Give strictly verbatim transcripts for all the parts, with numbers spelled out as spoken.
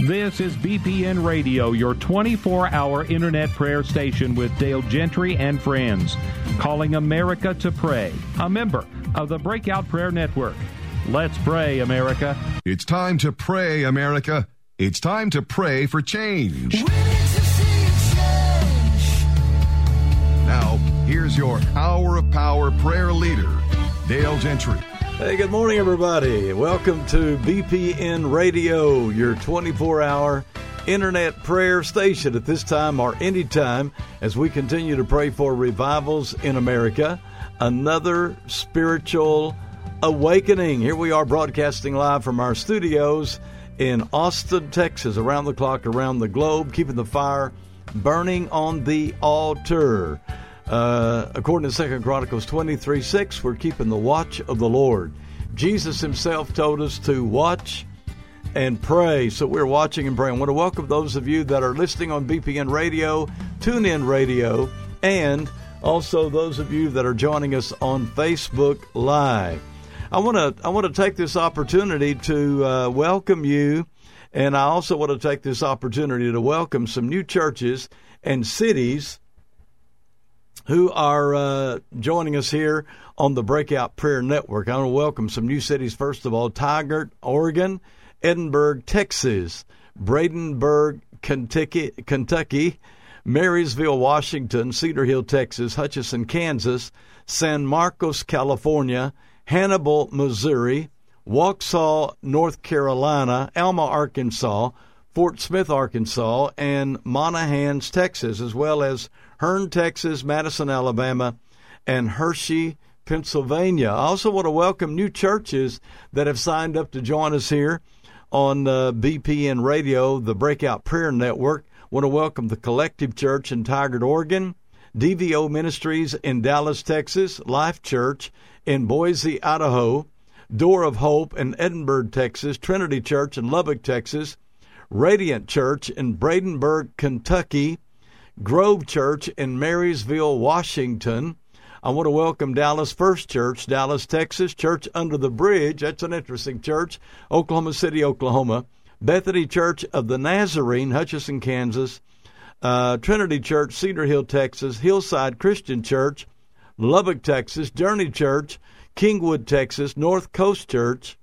This is B P N Radio, your twenty-four hour internet prayer station with Dale Gentry and friends, calling America to pray, a member of the Breakout Prayer Network. Let's pray, America. It's time to pray, America. It's time to pray for change. We need to see change. Now, here's your Hour of Power prayer leader, Dale Gentry. Hey, good morning, everybody. Welcome to B P N Radio, your twenty-four hour internet prayer station at this time or anytime as we continue to pray for revivals in America. Another spiritual awakening. Here we are broadcasting live from our studios in Austin, Texas, around the clock, around the globe, keeping the fire burning on the altar. Uh, according to Second Chronicles twenty-three six, we're keeping the watch of the Lord. Jesus himself told us to watch and pray, so we're watching and praying. I want to welcome those of you that are listening on B P N Radio, TuneIn Radio, and also those of you that are joining us on Facebook Live. I want to I want to take this opportunity to uh, welcome you, and I also want to take this opportunity to welcome some new churches and cities who are uh, joining us here on the Breakout Prayer Network. I want to welcome some new cities. First of all, Tigard, Oregon, Edinburgh, Texas, Bradenburg, Kentucky, Kentucky, Marysville, Washington, Cedar Hill, Texas, Hutchinson, Kansas, San Marcos, California, Hannibal, Missouri, Waxhaw, North Carolina, Alma, Arkansas, Fort Smith, Arkansas, and Monahans, Texas, as well as Hearne, Texas, Madison, Alabama, and Hershey, Pennsylvania. I also want to welcome new churches that have signed up to join us here on uh, B P N Radio, the Breakout Prayer Network. I want to welcome the Collective Church in Tigard, Oregon, D V O Ministries in Dallas, Texas, Life Church in Boise, Idaho, Door of Hope in Edinburgh, Texas, Trinity Church in Lubbock, Texas, Radiant Church in Bradenburg, Kentucky, Grove Church in Marysville, Washington. I want to welcome Dallas First Church, Dallas, Texas, Church Under the Bridge. That's an interesting church. Oklahoma City, Oklahoma. Bethany Church of the Nazarene, Hutchinson, Kansas. Uh, Trinity Church, Cedar Hill, Texas. Hillside Christian Church, Lubbock, Texas. Journey Church, Kingwood, Texas. North Coast Church,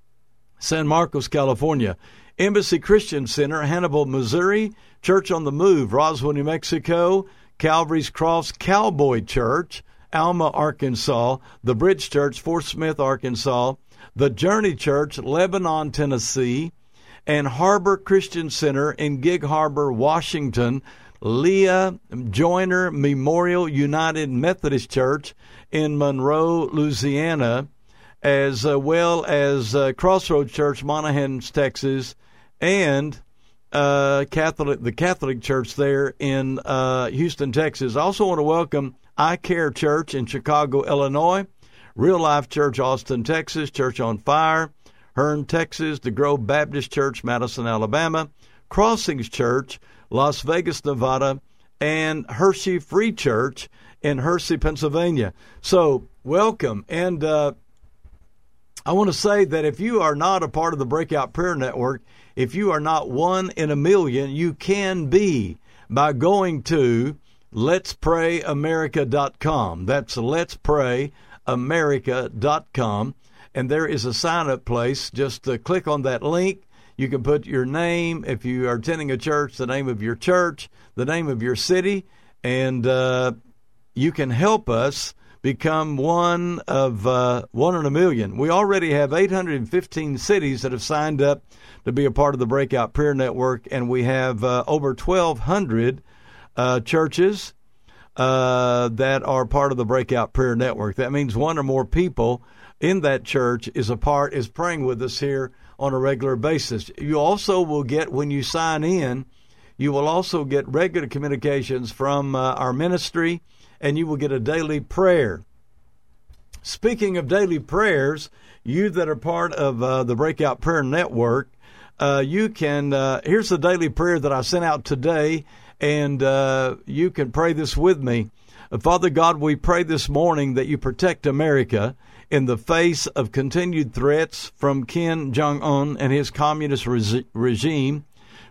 San Marcos, California. Embassy Christian Center, Hannibal, Missouri. Church on the Move, Roswell, New Mexico. Calvary's Cross Cowboy Church, Alma, Arkansas. The Bridge Church, Fort Smith, Arkansas. The Journey Church, Lebanon, Tennessee. And Harbor Christian Center in Gig Harbor, Washington. Leah Joyner Memorial United Methodist Church in Monroe, Louisiana, as uh, well as uh, Crossroads Church, Monahans, Texas, and uh, Catholic the Catholic Church there in uh, Houston, Texas. I also want to welcome I Care Church in Chicago, Illinois, Real Life Church, Austin, Texas, Church on Fire, Hearne, Texas, the Grove Baptist Church, Madison, Alabama, Crossings Church, Las Vegas, Nevada, and Hershey Free Church in Hershey, Pennsylvania. So, welcome. And uh, I want to say that if you are not a part of the Breakout Prayer Network, if you are not one in a million, you can be by going to lets pray america dot com. That's lets pray america dot com. And there is a sign-up place. Just uh, click on that link. You can put your name, if you are attending a church, the name of your church, the name of your city, and uh, you can help us become one of uh, one in a million. We already have eight hundred fifteen cities that have signed up to be a part of the Breakout Prayer Network, and we have uh, over twelve hundred uh, churches uh, that are part of the Breakout Prayer Network. That means one or more people in that church is a part is praying with us here on a regular basis. You also will get, when you sign in, you will also get regular communications from uh, our ministry, and you will get a daily prayer. Speaking of daily prayers, you that are part of uh, the Breakout Prayer Network, uh, you can, uh, here's the daily prayer that I sent out today, and uh, you can pray this with me. Uh, Father God, we pray this morning that you protect America in the face of continued threats from Kim Jong-un and his communist re- regime.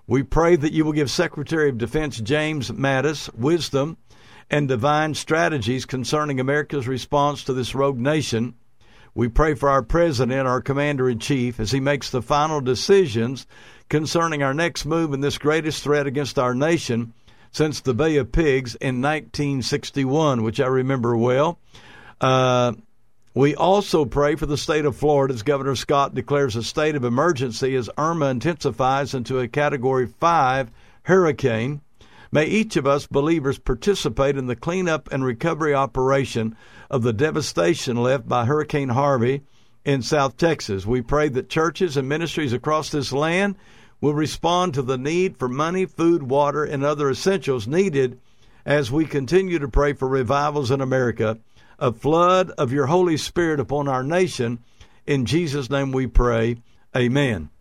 We pray that you will give Secretary of Defense James Mattis wisdom and divine strategies concerning America's response to this rogue nation. We pray for our President, our Commander-in-Chief, as he makes the final decisions concerning our next move in this greatest threat against our nation since the Bay of Pigs in nineteen sixty-one, which I remember well. Uh, we also pray for the state of Florida as Governor Scott declares a state of emergency as Irma intensifies into a Category five hurricane. May each of us believers participate in the cleanup and recovery operation of the devastation left by Hurricane Harvey in South Texas. We pray that churches and ministries across this land will respond to the need for money, food, water, and other essentials needed as we continue to pray for revivals in America, a flood of your Holy Spirit upon our nation. In Jesus' name we pray. Amen.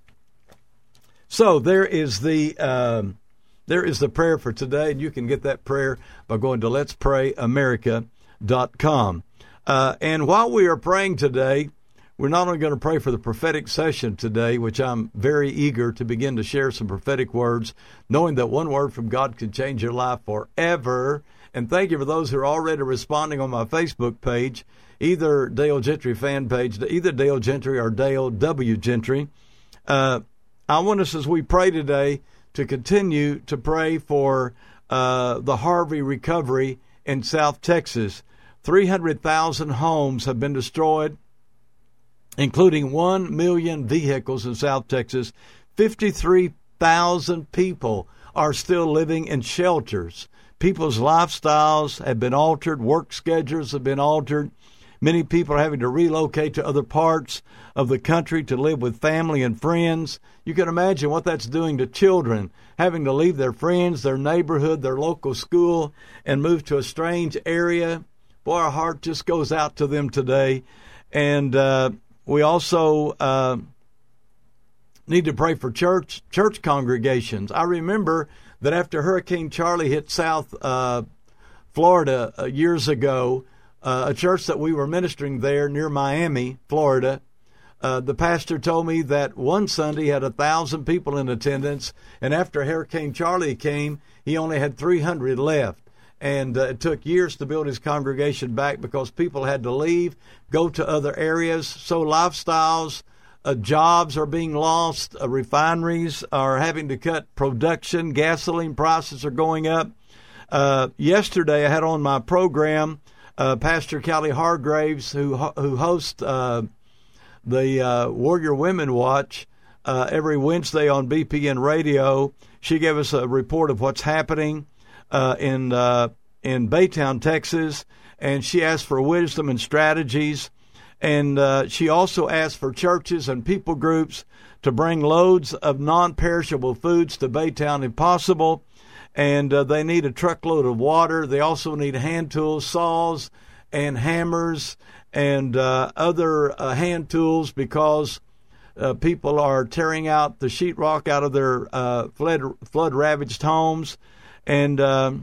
So there is the um, there is the prayer for today, and you can get that prayer by going to lets pray america dot com. Uh, and while we are praying today, we're not only going to pray for the prophetic session today, which I'm very eager to begin to share some prophetic words, knowing that one word from God can change your life forever. And thank you for those who are already responding on my Facebook page, either Dale Gentry fan page, either Dale Gentry or Dale W. Gentry. Uh, I want us, as we pray today, to continue to pray for uh, the Harvey recovery in South Texas. three hundred thousand homes have been destroyed, including one million vehicles in South Texas. fifty-three thousand people are still living in shelters. People's lifestyles have been altered. Work schedules have been altered. Many people are having to relocate to other parts of the country to live with family and friends. You can imagine what that's doing to children, having to leave their friends, their neighborhood, their local school, and move to a strange area. Boy, our heart just goes out to them today. And uh, we also uh, need to pray for church church congregations. I remember that after Hurricane Charlie hit South uh, Florida uh, years ago, uh, a church that we were ministering there near Miami, Florida, uh, the pastor told me that one Sunday had a thousand people in attendance, and after Hurricane Charlie came, he only had three hundred left. And uh, it took years to build his congregation back because people had to leave, go to other areas. So lifestyles, uh, jobs are being lost. Uh, refineries are having to cut production. Gasoline prices are going up. Uh, yesterday, I had on my program uh, Pastor Callie Hargraves, who who hosts uh, the uh, Warrior Women Watch uh, every Wednesday on B P N Radio. She gave us a report of what's happening Uh, in uh, in Baytown, Texas, and she asked for wisdom and strategies, and uh, she also asked for churches and people groups to bring loads of non-perishable foods to Baytown if possible, and uh, they need a truckload of water. They also need hand tools, saws, and hammers, and uh, other uh, hand tools because uh, people are tearing out the sheetrock out of their uh, flood flood-ravaged homes. And um,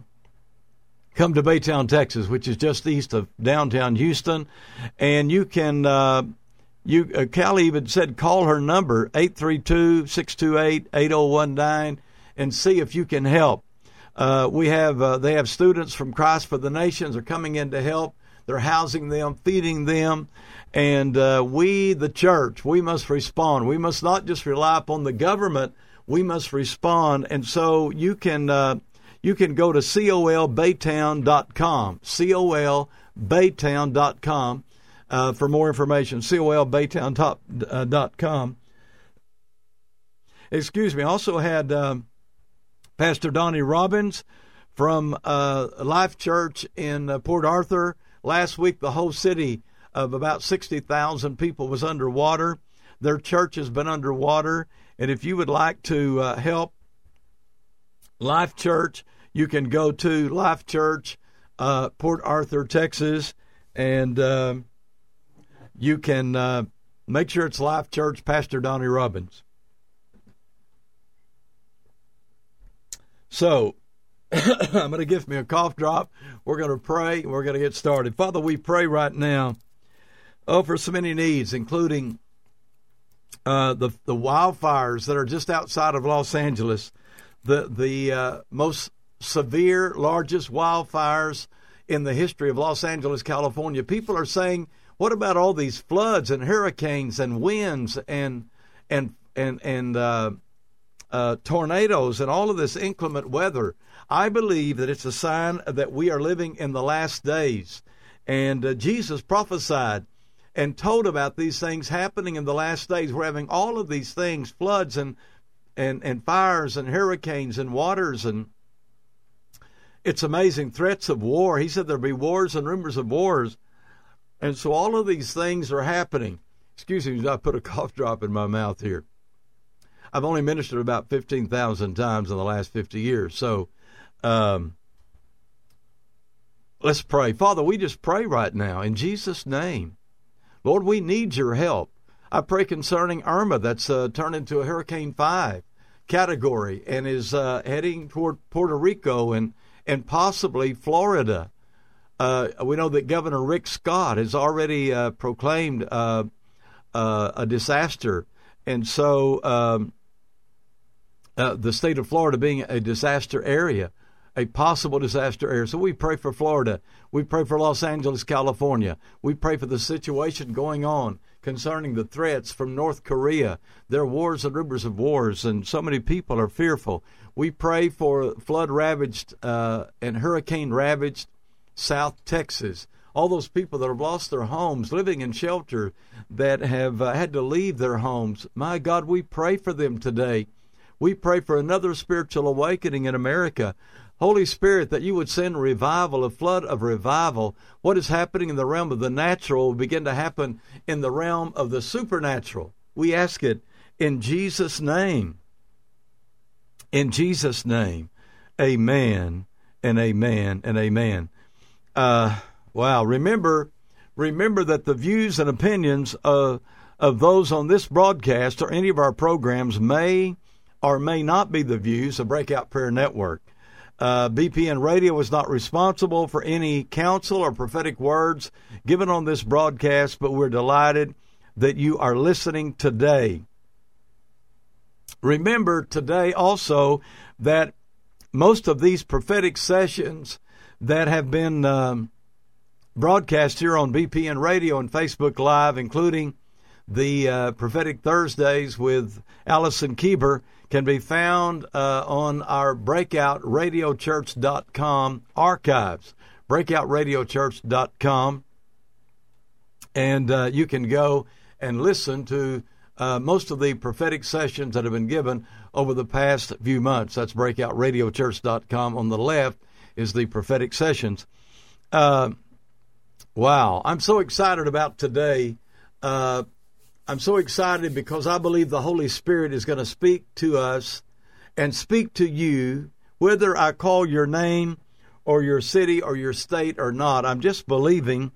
come to Baytown, Texas, which is just east of downtown Houston. And you can, uh, you uh, Callie even said call her number, eight three two, six two eight, eight oh one nine, and see if you can help. Uh, we have, uh, they have students from Christ for the Nations are coming in to help. They're housing them, feeding them. And uh, we, the church, we must respond. We must not just rely upon the government. We must respond. And so you can... Uh, You can go to col baytown dot com, col baytown dot com uh, for more information, col baytown dot com. Excuse me, I also had um, Pastor Donnie Robbins from uh, Life Church in uh, Port Arthur. Last week, the whole city of about sixty thousand people was underwater. Their church has been underwater, and if you would like to uh, help Life Church, you can go to Life Church, uh, Port Arthur, Texas, and uh, you can uh, make sure it's Life Church, Pastor Donnie Robbins. So, I'm going to give me a cough drop. We're going to pray, and we're going to get started. Father, we pray right now, oh, for so many needs, including uh, the the wildfires that are just outside of Los Angeles, the the uh, most severe, largest wildfires in the history of Los Angeles, California. People are saying, what about all these floods and hurricanes and winds and and and and uh, uh, tornadoes and all of this inclement weather? I believe that it's a sign that we are living in the last days. And uh, Jesus prophesied and told about these things happening in the last days. We're having all of these things, floods and and, and fires and hurricanes and waters, and it's amazing, threats of war. He said there'll be wars and rumors of wars. And so all of these things are happening. Excuse me, I put a cough drop in my mouth here. I've only ministered about fifteen thousand times in the last fifty years. So um, let's pray. Father, we just pray right now in Jesus' name. Lord, we need your help. I pray concerning Irma that's uh, turned into a Hurricane five category and is uh, heading toward Puerto Rico and, and possibly Florida. Uh, we know that Governor Rick Scott has already uh, proclaimed uh, uh, a disaster. And so um, uh, the state of Florida being a disaster area, a possible disaster area. So we pray for Florida. We pray for Los Angeles, California. We pray for the situation going on concerning the threats from North Korea. There are wars and rumors of wars, and so many people are fearful. We pray for flood-ravaged uh, and hurricane-ravaged South Texas, all those people that have lost their homes, living in shelter, that have uh, had to leave their homes. My God, we pray for them today. We pray for another spiritual awakening in America. Holy Spirit, that you would send revival, a flood of revival. What is happening in the realm of the natural will begin to happen in the realm of the supernatural. We ask it in Jesus' name. In Jesus' name, amen and amen and amen. Uh, wow. Remember, remember that the views and opinions of, of those on this broadcast or any of our programs may or may not be the views of Breakout Prayer Network. Uh, B P N Radio is not responsible for any counsel or prophetic words given on this broadcast, but we're delighted that you are listening today. Remember today also that most of these prophetic sessions that have been um, broadcast here on B P N Radio and Facebook Live, including the uh, Prophetic Thursdays with Allison Kieber, can be found uh, on our breakout radio church dot com archives, breakout radio church dot com. And uh, you can go and listen to uh, most of the prophetic sessions that have been given over the past few months. That's breakout radio church dot com. On the left is the prophetic sessions. Uh, wow, I'm so excited about today. Uh, I'm so excited because I believe the Holy Spirit is going to speak to us and speak to you, whether I call your name or your city or your state or not. I'm just believing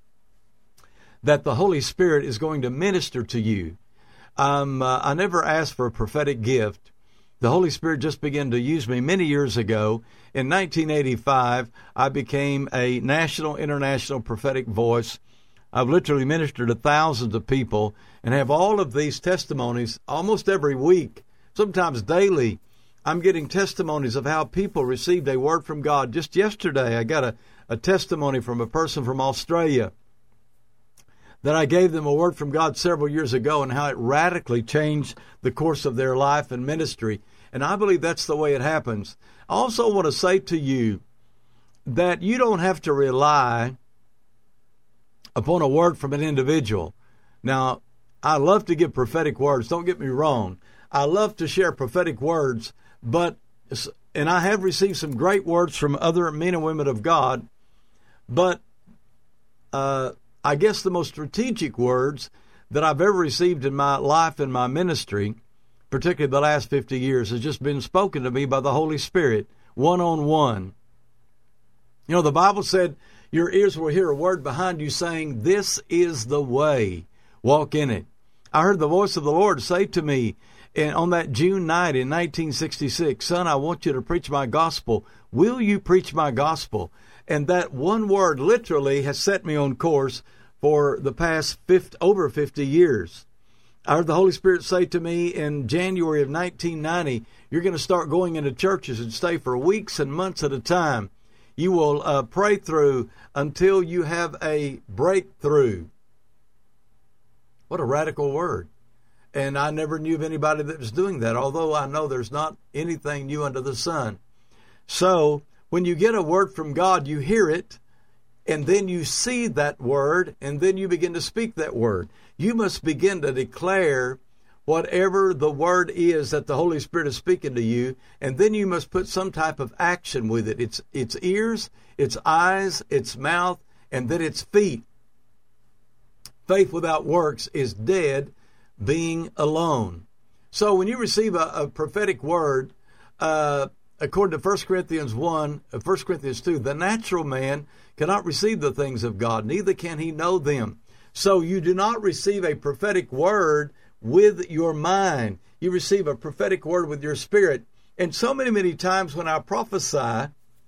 that the Holy Spirit is going to minister to you. Um, uh, I never asked for a prophetic gift. The Holy Spirit just began to use me many years ago. In nineteen eighty-five, I became a national, international prophetic voice. I've literally ministered to thousands of people and have all of these testimonies almost every week, sometimes daily. I'm getting testimonies of how people received a word from God. Just yesterday, I got a, a testimony from a person from Australia that I gave them a word from God several years ago and how it radically changed the course of their life and ministry. And I believe that's the way it happens. I also want to say to you that you don't have to rely upon a word from an individual. Now, I love to give prophetic words. Don't get me wrong. I love to share prophetic words, but, and I have received some great words from other men and women of God, but uh, I guess the most strategic words that I've ever received in my life and my ministry, particularly the last fifty years, has just been spoken to me by the Holy Spirit, one-on-one. You know, the Bible said, your ears will hear a word behind you saying, this is the way, walk in it. I heard the voice of the Lord say to me and on that June night in nineteen sixty-six, son, I want you to preach my gospel. Will you preach my gospel? And that one word literally has set me on course for the past fifty, over fifty years. I heard the Holy Spirit say to me in January of nineteen ninety, you're going to start going into churches and stay for weeks and months at a time. You will uh, pray through until you have a breakthrough. What a radical word. And I never knew of anybody that was doing that, although I know there's not anything new under the sun. So when you get a word from God, you hear it, and then you see that word, and then you begin to speak that word. You must begin to declare whatever the word is that the Holy Spirit is speaking to you, and then you must put some type of action with it. It's, it's ears, it's eyes, it's mouth, and then it's feet. Faith without works is dead, being alone. So when you receive a, a prophetic word, uh, according to First Corinthians one, uh, First Corinthians two, the natural man cannot receive the things of God, neither can he know them. So you do not receive a prophetic word with your mind. You receive a prophetic word with your spirit. And so many, many times when I prophesy,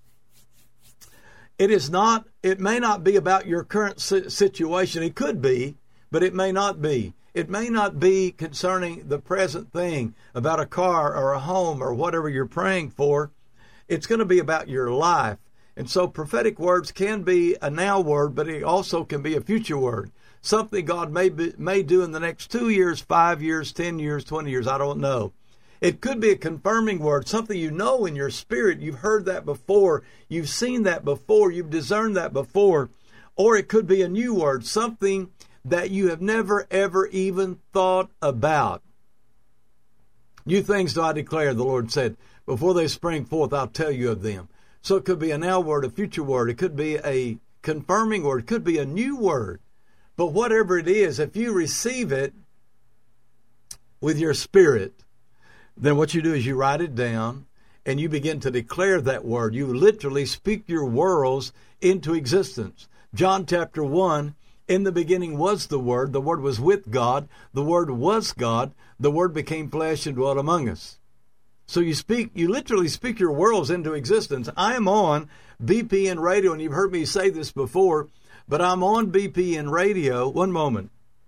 it is not, it may not be about your current situation. It could be, but it may not be. It may not be concerning the present thing, about a car or a home or whatever you're praying for. It's going to be about your life. And so prophetic words can be a now word, but it also can be a future word. Something God may be, may do in the next two years, five years, ten years, twenty years, I don't know. It could be a confirming word, something you know in your spirit. You've heard that before. You've seen that before. You've discerned that before. Or it could be a new word, something that you have never, ever even thought about. New things do I declare, the Lord said. Before they spring forth, I'll tell you of them. So it could be a now word, a future word. It could be a confirming word. It could be a new word. But whatever it is, if you receive it with your spirit, then what you do is you write it down and you begin to declare that word. You literally speak your worlds into existence. John chapter one, in the beginning was the Word. The Word was with God. The Word was God. The Word became flesh and dwelt among us. So you speak, you literally speak your worlds into existence. I am on B P N Radio, and you've heard me say this before, but I'm on B P N Radio. One moment.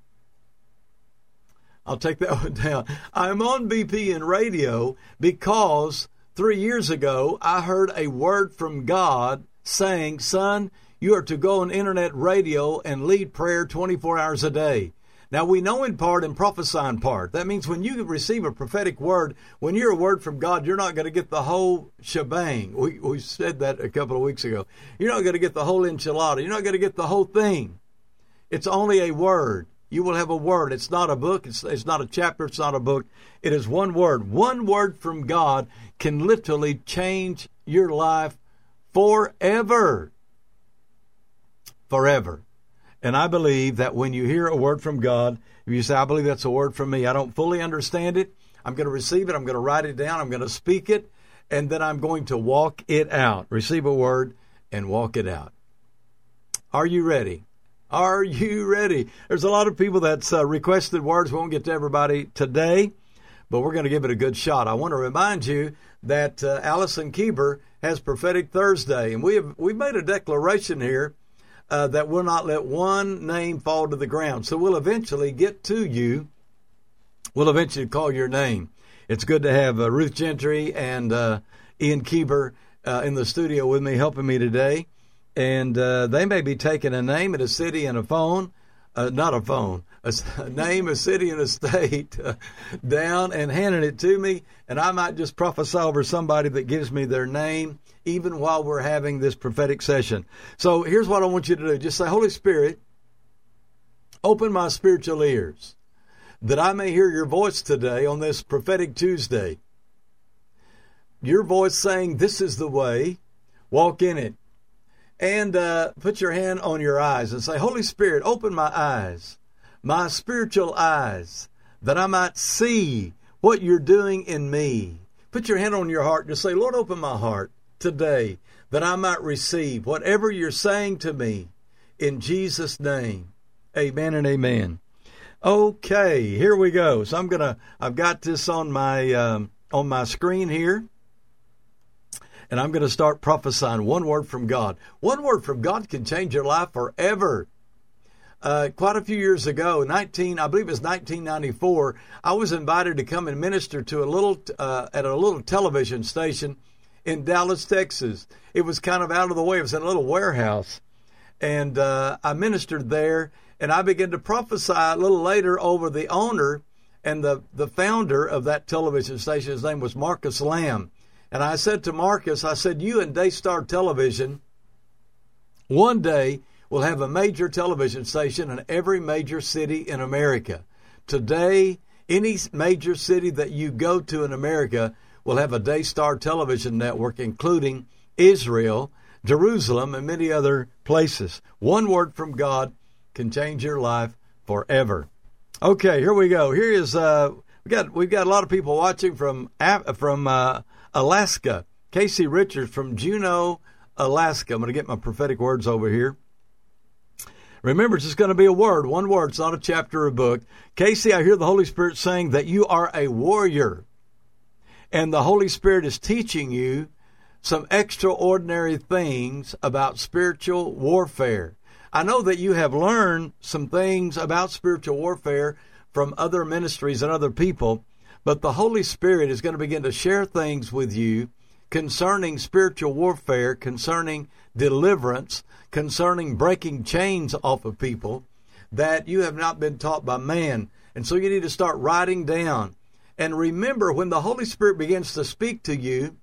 I'll take that one down. I'm on B P N Radio because three years ago I heard a word from God saying, son, you are to go on internet radio and lead prayer twenty-four hours a day. Now, we know in part and prophesy in part. That means when you receive a prophetic word, when you're a word from God, you're not going to get the whole shebang. We, we said that a couple of weeks ago. You're not going to get the whole enchilada. You're not going to get the whole thing. It's only a word. You will have a word. It's not a book. It's, it's not a chapter. It's not a book. It is one word. One word from God can literally change your life forever. Forever. And I believe that when you hear a word from God, if you say, I believe that's a word from me, I don't fully understand it, I'm going to receive it, I'm going to write it down, I'm going to speak it, and then I'm going to walk it out. Receive a word and walk it out. Are you ready? Are you ready? There's a lot of people that's uh, requested words. We won't get to everybody today, but we're going to give it a good shot. I want to remind you that uh, Allison Kieber has Prophetic Thursday, and we have we've made a declaration here Uh, that will not let one name fall to the ground. So we'll eventually get to you. We'll eventually call your name. It's good to have uh, Ruth Gentry and uh, Ian Kieber uh, in the studio with me, helping me today. And uh, they may be taking a name and a city and a phone, uh, not a phone, a, a name, a city, and a state uh, down and handing it to me. And I might just prophesy over somebody that gives me their name, even while we're having this prophetic session. So here's what I want you to do. Just say, Holy Spirit, open my spiritual ears that I may hear your voice today on this prophetic Tuesday. Your voice saying, this is the way, walk in it. And uh, put your hand on your eyes and say, Holy Spirit, open my eyes, my spiritual eyes, that I might see what you're doing in me. Put your hand on your heart and just say, Lord, open my heart today, that I might receive whatever you're saying to me in Jesus' name. Amen and amen. Okay, here we go. So I'm gonna, I've got this on my um, on my screen here, and I'm gonna start prophesying one word from God. One word from God can change your life forever. uh, quite a few years ago, nineteen, I believe it was nineteen ninety-four, I was invited to come and minister to a little uh, at a little television station in Dallas, Texas. It was kind of out of the way. It was in a little warehouse. And uh, I ministered there, and I began to prophesy a little later over the owner and the, the founder of that television station. His name was Marcus Lamb. And I said to Marcus, I said, you and Daystar Television one day will have a major television station in every major city in America. Today, any major city that you go to in America will have a Daystar television network, including Israel, Jerusalem, and many other places. One word from God can change your life forever. Okay, here we go. Here is uh, we got we've got a lot of people watching from from uh, Alaska. Casey Richards from Juneau, Alaska. I'm going to get my prophetic words over here. Remember, it's just going to be a word, one word. It's not a chapter or a book. Casey, I hear the Holy Spirit saying that you are a warrior, and the Holy Spirit is teaching you some extraordinary things about spiritual warfare. I know that you have learned some things about spiritual warfare from other ministries and other people, but the Holy Spirit is going to begin to share things with you concerning spiritual warfare, concerning deliverance, concerning breaking chains off of people that you have not been taught by man. And so you need to start writing down. And remember, when the Holy Spirit begins to speak to you,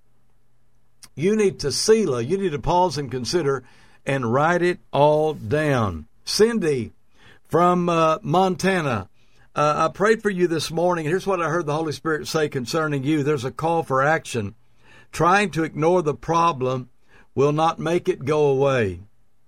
you need to Selah. You need to pause and consider and write it all down. Cindy from uh, Montana, uh, I prayed for you this morning. Here's what I heard the Holy Spirit say concerning you. There's a call for action. Trying to ignore the problem will not make it go away.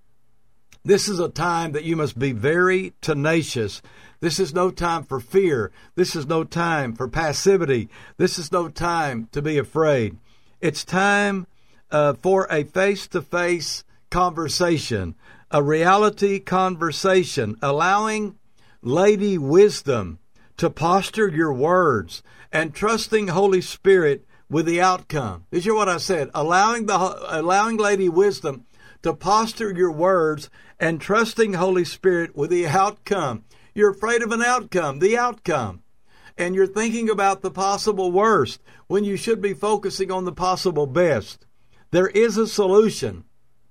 This is a time that you must be very tenacious. This is no time for fear. This is no time for passivity. This is no time to be afraid. It's time uh, for a face-to-face conversation, a reality conversation, allowing Lady Wisdom to posture your words and trusting Holy Spirit with the outcome. Did you hear what I said? Allowing the allowing Lady Wisdom to posture your words and trusting Holy Spirit with the outcome. You're afraid of an outcome, the outcome. And you're thinking about the possible worst when you should be focusing on the possible best. There is a solution.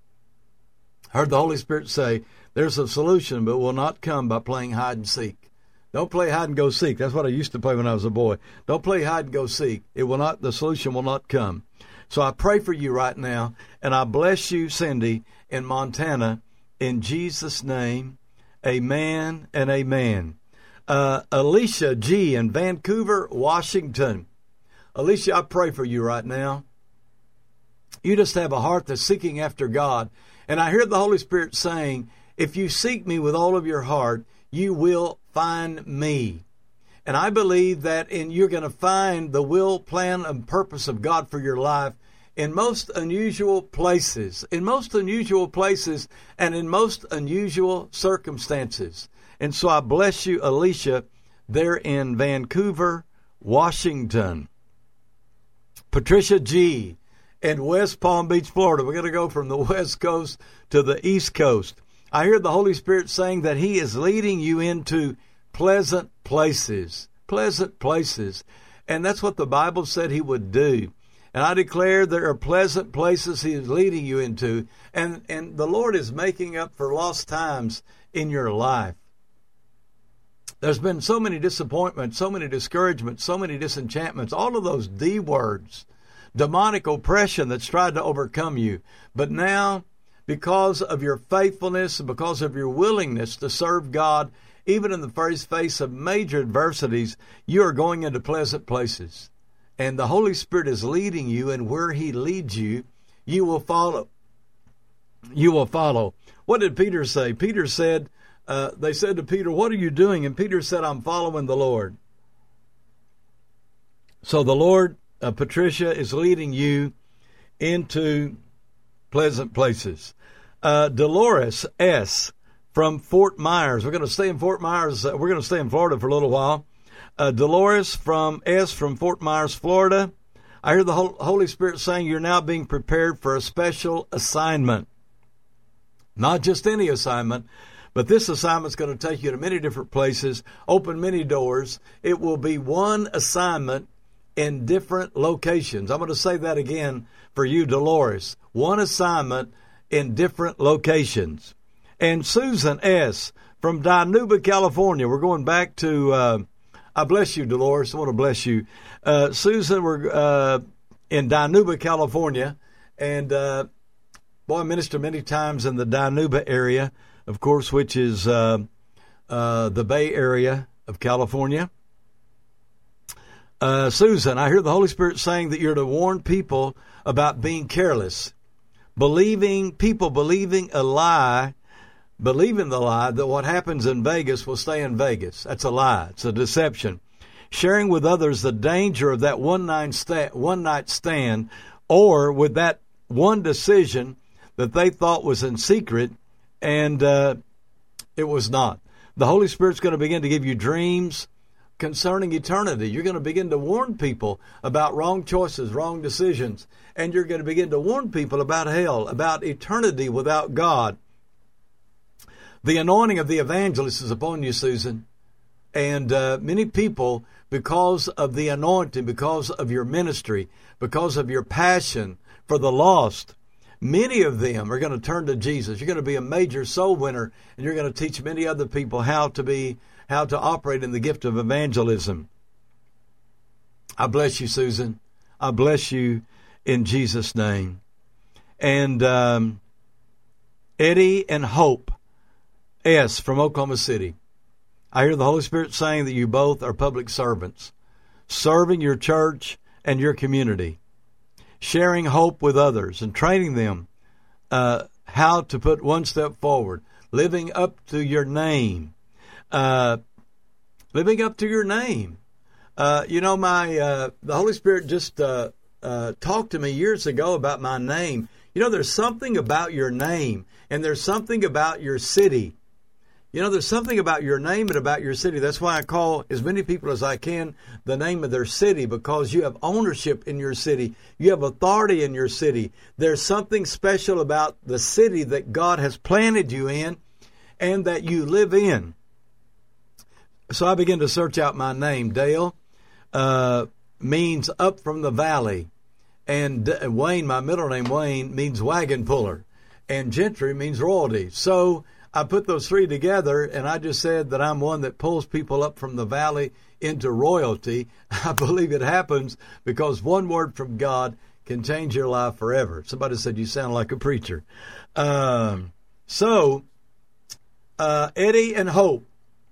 I heard the Holy Spirit say, there's a solution, but it will not come by playing hide and seek. Don't play hide and go seek. That's what I used to play when I was a boy. Don't play hide and go seek. It will not, the solution will not come. So I pray for you right now, and I bless you, Cindy, in Montana, in Jesus' name. Amen and amen. Uh, Alicia G. in Vancouver, Washington. Alicia, I pray for you right now. You just have a heart that's seeking after God. And I hear the Holy Spirit saying, if you seek me with all of your heart, you will find me. And I believe that in you're going to find the will, plan, and purpose of God for your life in most unusual places, in most unusual places, and in most unusual circumstances. And so I bless you, Alicia, there in Vancouver, Washington. Patricia G. in West Palm Beach, Florida. We're going to go from the West Coast to the East Coast. I hear the Holy Spirit saying that He is leading you into pleasant places, pleasant places. And that's what the Bible said He would do. And I declare there are pleasant places He is leading you into. And, and the Lord is making up for lost times in your life. There's been so many disappointments, so many discouragements, so many disenchantments, all of those D words, demonic oppression that's tried to overcome you. But now, because of your faithfulness and because of your willingness to serve God, even in the first face of major adversities, you are going into pleasant places. And the Holy Spirit is leading you, and where He leads you, you will follow. You will follow. What did Peter say? Peter said, uh, they said to Peter, what are you doing? And Peter said, I'm following the Lord. So the Lord, uh, Patricia, is leading you into pleasant places. Uh, Dolores S. from Fort Myers. We're going to stay in Fort Myers. Uh, we're going to stay in Florida for a little while. Uh, Dolores from S. from Fort Myers, Florida. I hear the Holy Spirit saying you're now being prepared for a special assignment. Not just any assignment, But this assignment's going to take you to many different places, open many doors. It will be one assignment in different locations. I'm going to say that again for you, Dolores. One assignment in different locations. And Susan S. from Dinuba, California. We're going back to, uh, I bless you, Dolores. I want to bless you. Uh, Susan, we're uh, in Dinuba, California. And, uh, boy, I minister many times in the Dinuba area, of course, which is uh, uh, the Bay Area of California. Uh, Susan, I hear the Holy Spirit saying that you're to warn people about being careless, believing, people believing a lie, believing the lie that what happens in Vegas will stay in Vegas. That's a lie. It's a deception. Sharing with others the danger of that one night sta- one night stand, or with that one decision that they thought was in secret, and uh, it was not. The Holy Spirit's going to begin to give you dreams concerning eternity. You're going to begin to warn people about wrong choices, wrong decisions, and you're going to begin to warn people about hell, about eternity without God. The anointing of the evangelist is upon you, Susan, and uh, many people, because of the anointing, because of your ministry, because of your passion for the lost, many of them are going to turn to Jesus. You're going to be a major soul winner, and you're going to teach many other people how to be, how to operate in the gift of evangelism. I bless you, Susan. I bless you in Jesus' name. And um, Eddie and Hope S. from Oklahoma City. I hear the Holy Spirit saying that you both are public servants, serving your church and your community, sharing hope with others and training them uh, how to put one step forward, living up to your name, uh, living up to your name. Uh, you know, my uh, the Holy Spirit just uh, uh, talked to me years ago about my name. You know, there's something about your name, and there's something about your city. You know, there's something about your name and about your city. That's why I call as many people as I can the name of their city, because you have ownership in your city. You have authority in your city. There's something special about the city that God has planted you in and that you live in. So I began to search out my name. Dale uh, means up from the valley. And Wayne, my middle name, Wayne, means wagon puller. And Gentry means royalty. So I put those three together, and I just said that I'm one that pulls people up from the valley into royalty. I believe it happens because one word from God can change your life forever. Somebody said you sound like a preacher. Um, so, uh, Eddie and Hope,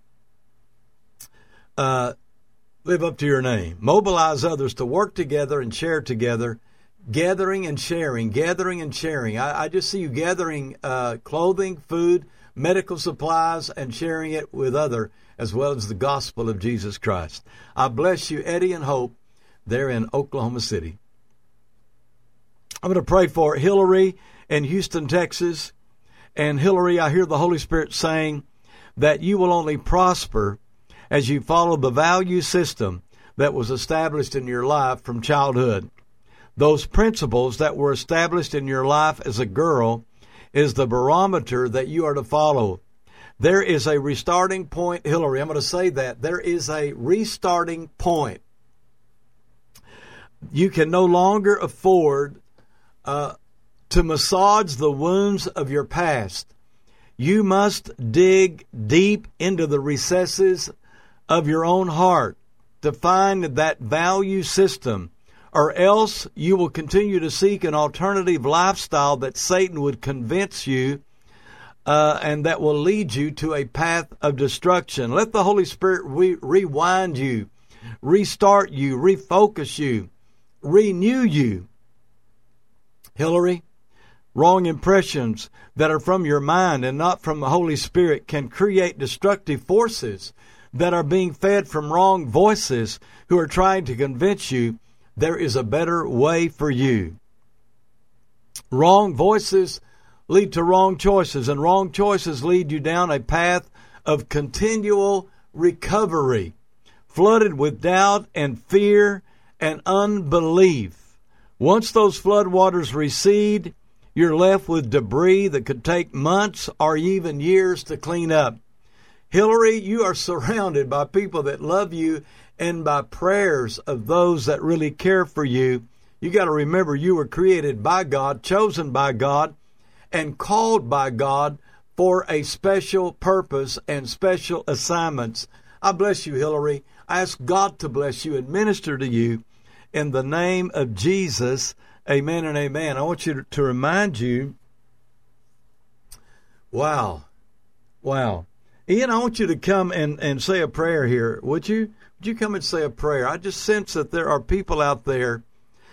uh, live up to your name. Mobilize others to work together and share together. Gathering and sharing, gathering and sharing. I, I just see you gathering uh, clothing, food, medical supplies, and sharing it with others, as well as the gospel of Jesus Christ. I bless you, Eddie and Hope, there in Oklahoma City. I'm going to pray for Hillary in Houston, Texas. And Hillary, I hear the Holy Spirit saying that you will only prosper as you follow the value system that was established in your life from childhood. Those principles that were established in your life as a girl is the barometer that you are to follow. There is a restarting point, Hillary. I'm going to say that. There is a restarting point. You can no longer afford uh, to massage the wounds of your past. You must dig deep into the recesses of your own heart to find that value system, or else you will continue to seek an alternative lifestyle that Satan would convince you uh, and that will lead you to a path of destruction. Let the Holy Spirit re- rewind you, restart you, refocus you, renew you. Hillary, wrong impressions that are from your mind and not from the Holy Spirit can create destructive forces that are being fed from wrong voices who are trying to convince you there is a better way for you. Wrong voices lead to wrong choices, and wrong choices lead you down a path of continual recovery, flooded with doubt and fear and unbelief. Once those floodwaters recede, you're left with debris that could take months or even years to clean up. Hillary, you are surrounded by people that love you and by prayers of those that really care for you. You got to remember you were created by God, chosen by God, and called by God for a special purpose and special assignments. I bless you, Hillary. I ask God to bless you and minister to you in the name of Jesus. Amen and amen. I want you to, to remind you, wow, wow. Ian, I want you to come and, and say a prayer here. Would you? Would you come and say a prayer? I just sense that there are people out there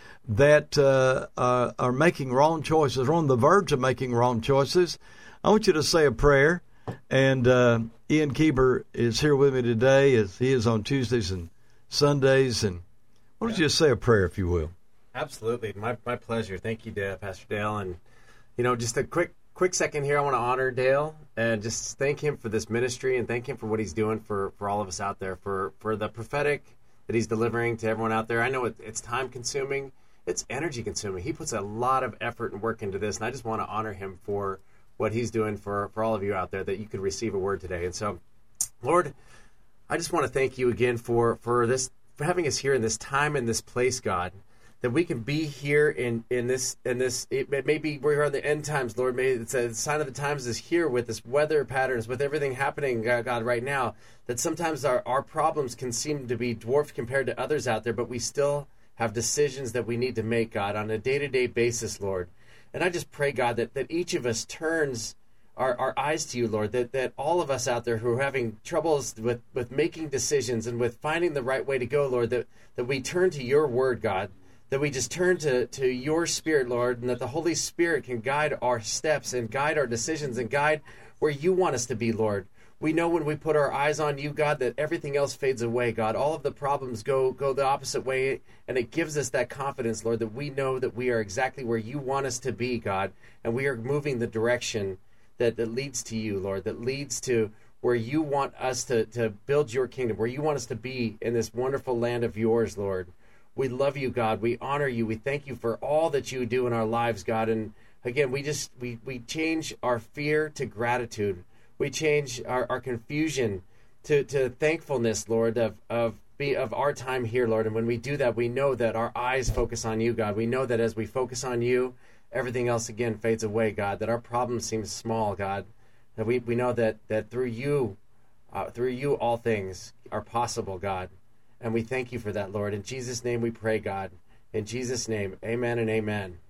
that uh, uh, are making wrong choices, or on the verge of making wrong choices. I want you to say a prayer. And uh, Ian Keeber is here with me today, as he is on Tuesdays and Sundays. And why don't you just say a prayer, if you will? Absolutely. My my pleasure. Thank you, Dale, Pastor Dale. And, you know, just a quick quick second here, I want to honor Dale and just thank him for this ministry and thank him for what he's doing for, for all of us out there, for, for the prophetic that he's delivering to everyone out there. I know it, it's time-consuming. It's energy-consuming. He puts a lot of effort and work into this, and I just want to honor him for what he's doing for, for all of you out there, that you could receive a word today. And so, Lord, I just want to thank you again for, for this, for having us here in this time and this place, God, that we can be here in, in this, in this, it, maybe we're on the end times, Lord, maybe it's a sign of the times is here with this weather patterns, with everything happening, God, God, right now, that sometimes our, our problems can seem to be dwarfed compared to others out there, but we still have decisions that we need to make, God, on a day-to-day basis, Lord. And I just pray, God, that, that each of us turns our, our eyes to you, Lord, that, that all of us out there who are having troubles with, with making decisions and with finding the right way to go, Lord, that, that we turn to your word, God, that we just turn to, to your Spirit, Lord, and that the Holy Spirit can guide our steps and guide our decisions and guide where you want us to be, Lord. We know when we put our eyes on you, God, that everything else fades away, God. All of the problems go go the opposite way, and it gives us that confidence, Lord, that we know that we are exactly where you want us to be, God, and we are moving the direction that, that leads to you, Lord, that leads to where you want us to, to build your kingdom, where you want us to be in this wonderful land of yours, Lord. We love you, God. We honor you. We thank you for all that you do in our lives, God. And again, we just we, we change our fear to gratitude. We change our, our confusion to, to thankfulness, Lord, of of be of our time here, Lord. And when we do that, we know that our eyes focus on you, God. We know that as we focus on you, everything else again fades away, God. That our problem seems small, God. That we, we know that that through you, uh, through you, all things are possible, God. And we thank you for that, Lord. In Jesus' name we pray, God. In Jesus' name, amen and amen.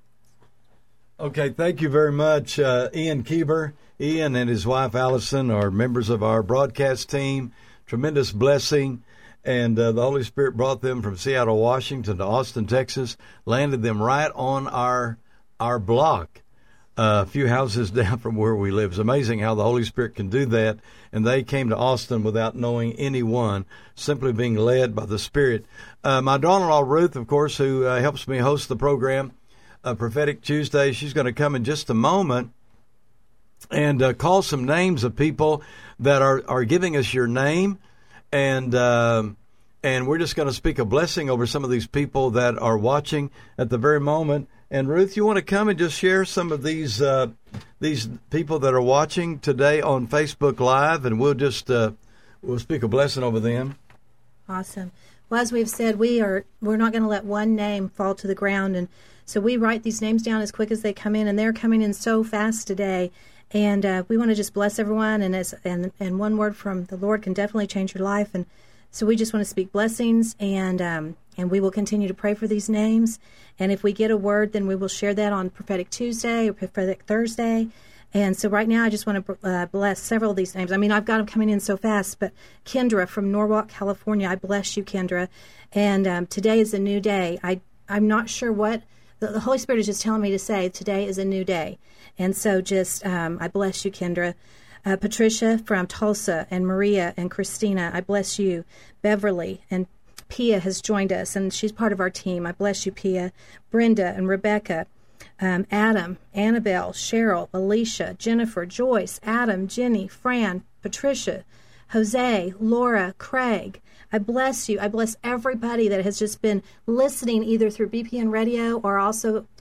Okay, thank you very much, uh, Ian Keeber. Ian and his wife, Allison, are members of our broadcast team. Tremendous blessing. And uh, the Holy Spirit brought them from Seattle, Washington to Austin, Texas, landed them right on our our block, uh, a few houses down from where we live. It's amazing how the Holy Spirit can do that. And they came to Austin without knowing anyone, simply being led by the Spirit. Uh, my daughter-in-law, Ruth, of course, who uh, helps me host the program, uh, Prophetic Tuesday, she's going to come in just a moment and uh, call some names of people that are, are giving us your name. And um, and we're just going to speak a blessing over some of these people that are watching at the very moment. And Ruth, you want to come and just share some of these uh, these people that are watching today on Facebook Live, and we'll just uh, we'll speak a blessing over them. Awesome. Well, as we've said, we are we're not going to let one name fall to the ground, and so we write these names down as quick as they come in, and they're coming in so fast today. And uh, we want to just bless everyone, and as and and one word from the Lord can definitely change your life. And so we just want to speak blessings, and um, and we will continue to pray for these names. And if we get a word, then we will share that on Prophetic Tuesday or Prophetic Thursday. And so right now, I just want to uh, bless several of these names. I mean, I've got them coming in so fast, but Kendra from Norwalk, California, I bless you, Kendra. And um, today is a new day. I I'm not sure what the, the Holy Spirit is just telling me to say. Today is a new day. And so just, um, I bless you, Kendra. Uh, Patricia from Tulsa, and Maria and Christina, I bless you. Beverly and Pia has joined us, and she's part of our team. I bless you, Pia. Brenda and Rebecca, um, Adam, Annabelle, Cheryl, Alicia, Jennifer, Joyce, Adam, Jenny, Fran, Patricia, Jose, Laura, Craig. I bless you. I bless everybody that has just been listening either through B P N Radio or also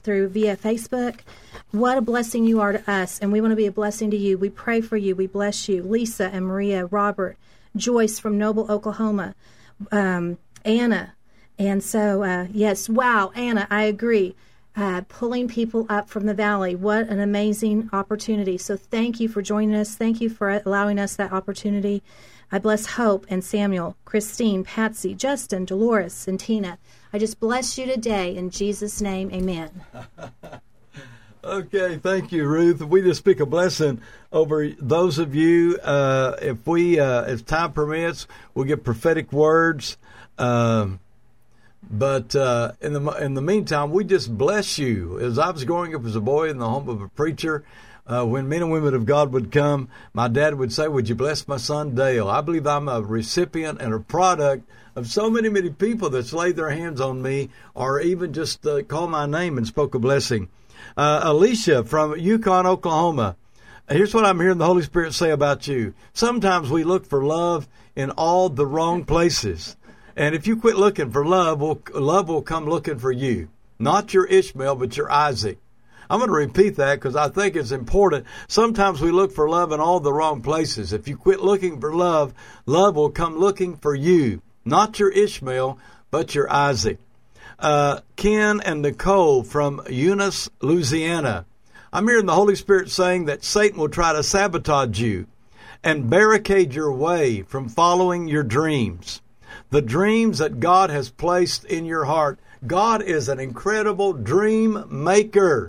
through via Facebook. What a blessing you are to us, and we want to be a blessing to you. We pray for you. We bless you. Lisa and Maria, Robert, Joyce from Noble, Oklahoma, um, Anna. And so, uh, yes, wow, Anna, I agree. Uh, pulling people up from the valley. What an amazing opportunity. So thank you for joining us. Thank you for allowing us that opportunity. I bless Hope and Samuel, Christine, Patsy, Justin, Dolores, and Tina. I just bless you today. In Jesus' name, amen. Okay, thank you, Ruth. We just speak a blessing over those of you. Uh, if we, uh, if time permits, we'll get prophetic words. Um, But uh, in the in the meantime, we just bless you. As I was growing up as a boy in the home of a preacher, uh, when men and women of God would come, my dad would say, "Would you bless my son Dale?" I believe I'm a recipient and a product of so many, many people that's laid their hands on me or even just uh, called my name and spoke a blessing. Uh, Alicia from Yukon, Oklahoma. Here's what I'm hearing the Holy Spirit say about you. Sometimes we look for love in all the wrong places. And if you quit looking for love, will, love will come looking for you. Not your Ishmael, but your Isaac. I'm going to repeat that because I think it's important. Sometimes we look for love in all the wrong places. If you quit looking for love, love will come looking for you. Not your Ishmael, but your Isaac. Uh, Ken and Nicole from Eunice, Louisiana. I'm hearing the Holy Spirit saying that Satan will try to sabotage you and barricade your way from following your dreams. The dreams that God has placed in your heart. God is an incredible dream maker.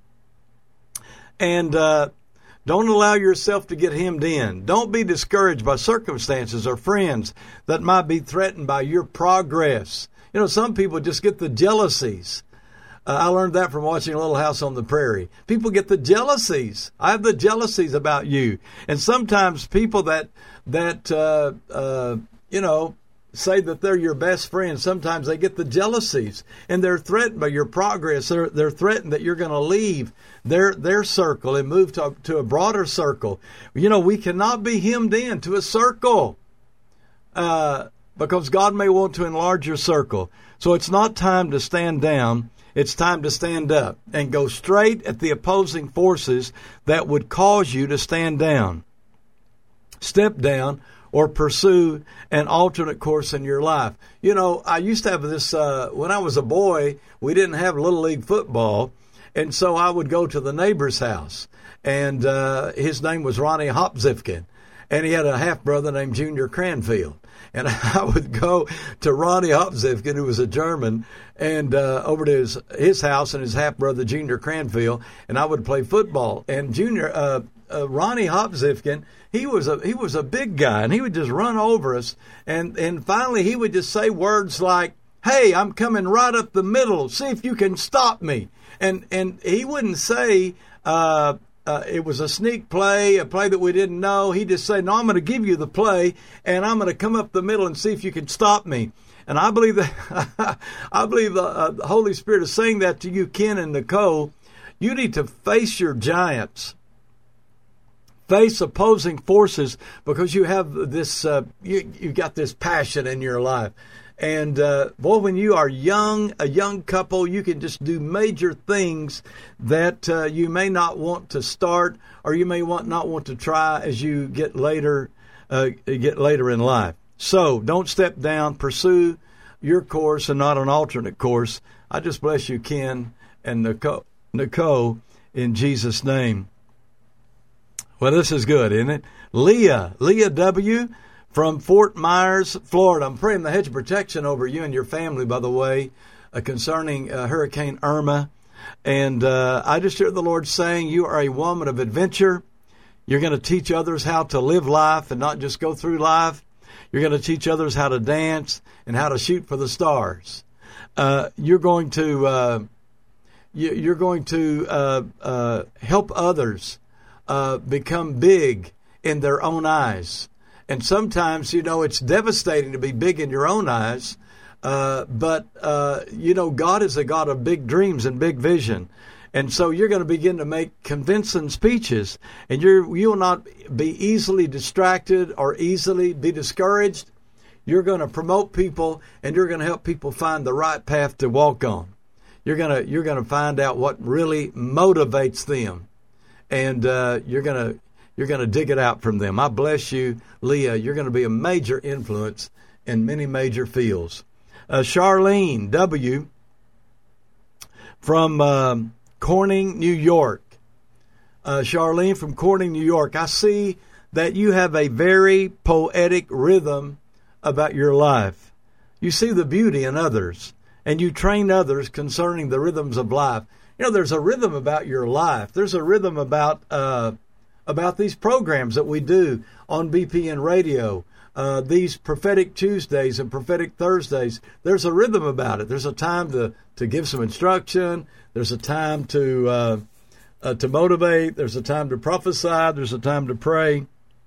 And uh, don't allow yourself to get hemmed in. Don't be discouraged by circumstances or friends that might be threatened by your progress. You know, some people just get the jealousies. Uh, I learned that from watching Little House on the Prairie. People get the jealousies. I have the jealousies about you. And sometimes people that, that uh, uh, you know, say that they're your best friend, sometimes they get the jealousies and they're threatened by your progress. They're, they're threatened that you're going to leave their their circle and move to, to a broader circle. You know, we cannot be hemmed in to a circle uh, because God may want to enlarge your circle. So it's not time to stand down. It's time to stand up and go straight at the opposing forces that would cause you to stand down. Step down or pursue an alternate course in your life. You know, I used to have this, uh, when I was a boy, we didn't have Little League football, and so I would go to the neighbor's house, and uh, his name was Ronnie Hopzifkin, and he had a half-brother named Junior Cranfield. And I would go to Ronnie Hopzifkin, who was a German, and uh, over to his, his house and his half-brother Junior Cranfield, and I would play football. And Junior, uh, uh, Ronnie Hopzifkin, he was a he was a big guy, and he would just run over us. And, and finally, he would just say words like, "Hey, I'm coming right up the middle. See if you can stop me." And and he wouldn't say uh, uh, it was a sneak play, a play that we didn't know. He'd just say, "No, I'm going to give you the play, and I'm going to come up the middle and see if you can stop me." And I believe that I believe the, uh, the Holy Spirit is saying that to you, Ken and Nicole. You need to face your giants. Face opposing forces because you have this, uh, you, you've got this passion in your life. And, uh, boy, when you are young, a young couple, you can just do major things that uh, you may not want to start or you may want not want to try as you get later, uh, get later in life. So don't step down, pursue your course and not an alternate course. I just bless you, Ken and Nicole, Nicole in Jesus' name. Well, this is good, isn't it? Leah, Leah W. from Fort Myers, Florida. I'm praying the hedge of protection over you and your family, by the way, uh, concerning uh, Hurricane Irma. And uh, I just hear the Lord saying you are a woman of adventure. You're going to teach others how to live life and not just go through life. You're going to teach others how to dance and how to shoot for the stars. Uh, you're going to uh, you, you're going to uh, uh, help others Uh, become big in their own eyes. And sometimes, you know, it's devastating to be big in your own eyes. Uh, but, uh, you know, God is a God of big dreams and big vision. And so you're going to begin to make convincing speeches. And you're, you will not be easily distracted or easily be discouraged. You're going to promote people and you're going to help people find the right path to walk on. you're gonna you're gonna find out what really motivates them, and uh, you're gonna you're gonna dig it out from them. I bless you, Leah. You're gonna be a major influence in many major fields. Uh, Charlene W. from um, Corning, New York. Uh, Charlene from Corning, New York. I see that you have a very poetic rhythm about your life. You see the beauty in others, and you train others concerning the rhythms of life. You know, there's a rhythm about your life. There's a rhythm about uh, about these programs that we do on B P N Radio, uh, these prophetic Tuesdays and prophetic Thursdays. There's a rhythm about it. There's a time to, to give some instruction. There's a time to uh, uh, to motivate. There's a time to prophesy. There's a time to pray.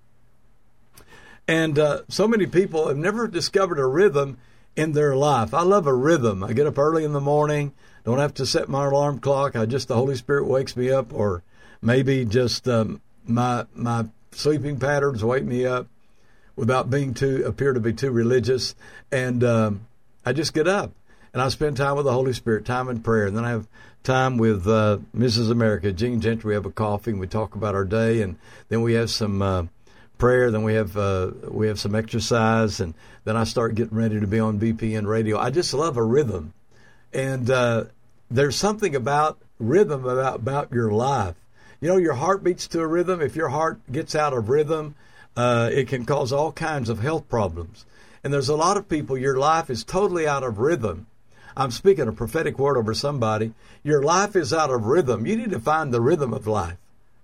And uh, so many people have never discovered a rhythm in their life. I love a rhythm. I get up early in the morning, don't have to set my alarm clock. I just, the Holy Spirit wakes me up, or maybe just um, my my sleeping patterns wake me up without being too, appear to be too religious. And um, I just get up and I spend time with the Holy Spirit, time in prayer. And then I have time with uh, Missus America, Jean Gentry. We have a coffee and we talk about our day. And then we have some uh, prayer. Then we have uh, we have some exercise. And then I start getting ready to be on B P N Radio. I just love a rhythm. And uh, there's something about rhythm about, about your life. You know, your heart beats to a rhythm. If your heart gets out of rhythm, uh, it can cause all kinds of health problems. And there's a lot of people, your life is totally out of rhythm. I'm speaking a prophetic word over somebody. Your life is out of rhythm. You need to find the rhythm of life.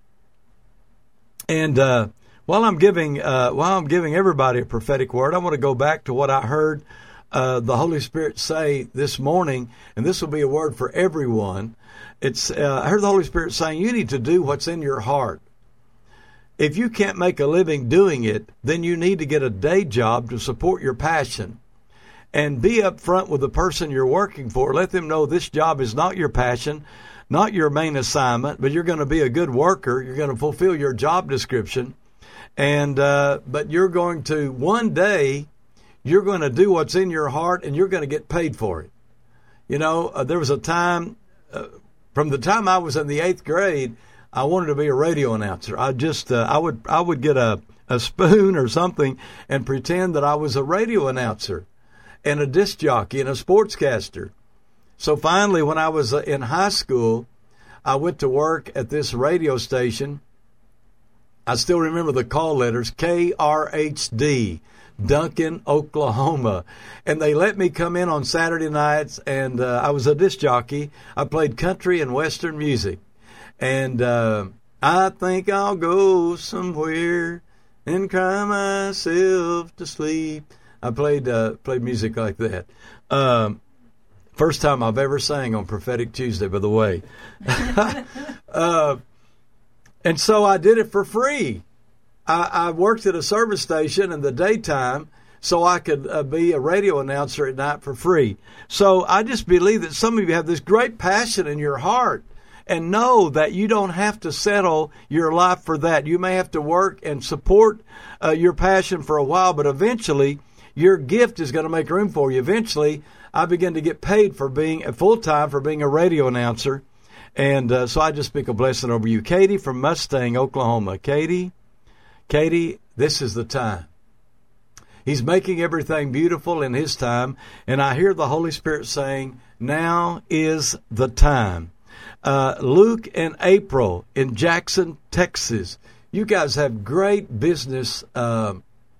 And uh, while I'm giving uh, while I'm giving everybody a prophetic word, I want to go back to what I heard uh, the Holy Spirit say this morning, and this will be a word for everyone. It's uh, I heard the Holy Spirit saying you need to do what's in your heart. If you can't make a living doing it, then you need to get a day job to support your passion. And be upfront with the person you're working for. Let them know this job is not your passion, not your main assignment, but you're going to be a good worker. You're going to fulfill your job description. And uh, but you're going to, one day, you're going to do what's in your heart, and you're going to get paid for it. You know, uh, there was a time, uh, from the time I was in the eighth grade, I wanted to be a radio announcer. I just, uh, I would, I would get a, a spoon or something and pretend that I was a radio announcer and a disc jockey and a sportscaster. So finally, when I was in high school, I went to work at this radio station. I still remember the call letters, K R H D, Duncan, Oklahoma. And they let me come in on Saturday nights, and uh, I was a disc jockey. I played country and Western music. And uh, I think I'll go somewhere and cry myself to sleep. I played uh, played music like that. Um, first time I've ever sang on Prophetic Tuesday, by the way. uh, and so I did it for free. I, I worked at a service station in the daytime so I could uh, be a radio announcer at night for free. So I just believe that some of you have this great passion in your heart. And know that you don't have to settle your life for that. You may have to work and support uh, your passion for a while, but eventually your gift is going to make room for you. Eventually, I began to get paid for being a full-time for being a radio announcer. And uh, so I just speak a blessing over you. Katie from Mustang, Oklahoma. Katie, Katie, this is the time. He's making everything beautiful in His time. And I hear the Holy Spirit saying, now is the time. Uh, Luke and April in Jackson, Texas. You guys have great business uh,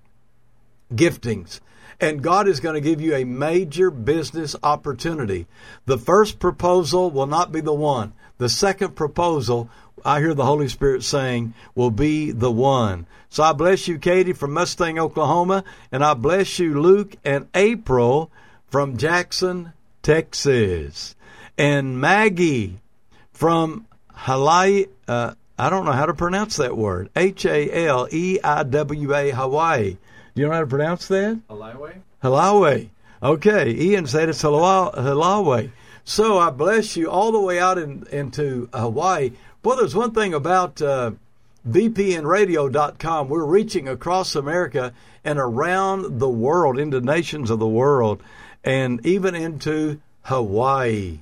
giftings, and God is going to give you a major business opportunity. The first proposal will not be the one. The second proposal, I hear the Holy Spirit saying, will be the one. So I bless you, Katie, from Mustang, Oklahoma, and I bless you, Luke and April from Jackson, Texas. And Maggie from Hawaii, uh, I don't know how to pronounce that word. H A L E I W A, Hawaii. Do you know how to pronounce that? Hawaii. Hawaii. Okay. Ian said it's Hawaii. So I bless you all the way out in, into Hawaii. Boy, there's one thing about uh, B P N radio dot com. We're reaching across America and around the world, into nations of the world, and even into Hawaii.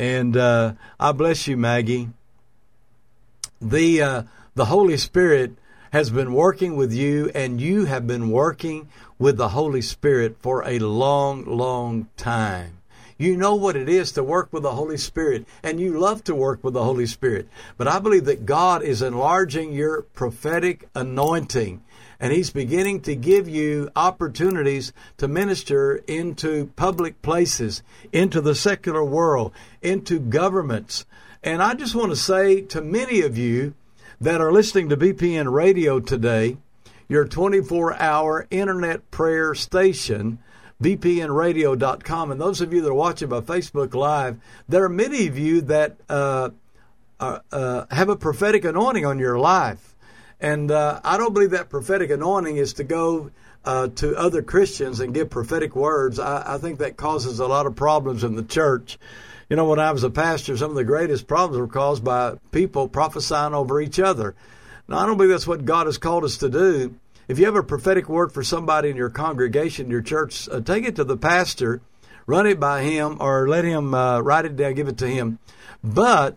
And uh, I bless you, Maggie. The uh, the Holy Spirit has been working with you, and you have been working with the Holy Spirit for a long, long time. You know what it is to work with the Holy Spirit, and you love to work with the Holy Spirit. But I believe that God is enlarging your prophetic anointing, and He's beginning to give you opportunities to minister into public places, into the secular world, into governments. And I just want to say to many of you that are listening to B P N Radio today, your twenty-four hour internet prayer station, B P N radio dot com. And those of you that are watching by Facebook Live, there are many of you that uh, uh, uh, have a prophetic anointing on your life. And uh, I don't believe that prophetic anointing is to go uh, to other Christians and give prophetic words. I, I think that causes a lot of problems in the church. You know, when I was a pastor, some of the greatest problems were caused by people prophesying over each other. Now, I don't believe that's what God has called us to do. If you have a prophetic word for somebody in your congregation, your church, uh, take it to the pastor, run it by him, or let him uh, write it down, give it to him. But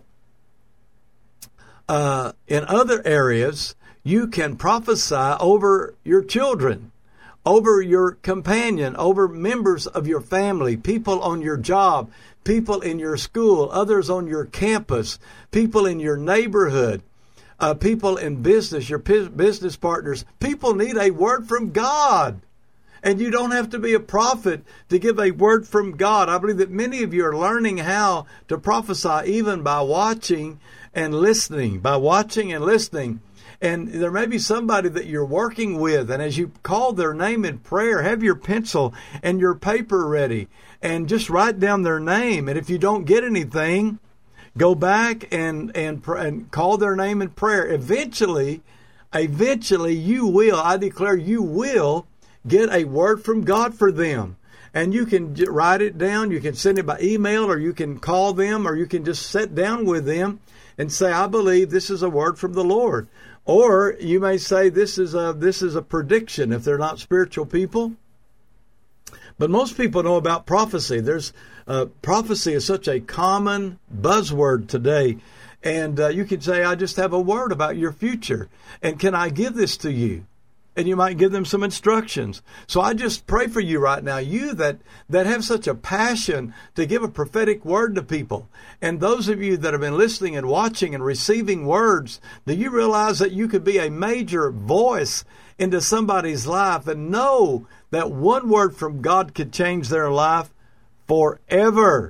uh, in other areas, you can prophesy over your children, over your companion, over members of your family, people on your job, people in your school, others on your campus, people in your neighborhood. Uh, people in business, your p- business partners, people need a word from God. And you don't have to be a prophet to give a word from God. I believe that many of you are learning how to prophesy even by watching and listening, by watching and listening. And there may be somebody that you're working with, and as you call their name in prayer, have your pencil and your paper ready, and just write down their name. And if you don't get anything, go back and, and and call their name in prayer. Eventually, eventually you will, I declare you will get a word from God for them. And you can write it down, you can send it by email, or you can call them, or you can just sit down with them and say, I believe this is a word from the Lord. Or you may say this is a this is a prediction if they're not spiritual people. But most people know about prophecy. There's uh, prophecy is such a common buzzword today. And uh, you can say, I just have a word about your future. And can I give this to you? And you might give them some instructions. So I just pray for you right now, you that, that have such a passion to give a prophetic word to people. And those of you that have been listening and watching and receiving words, do you realize that you could be a major voice into somebody's life and know that one word from God could change their life forever?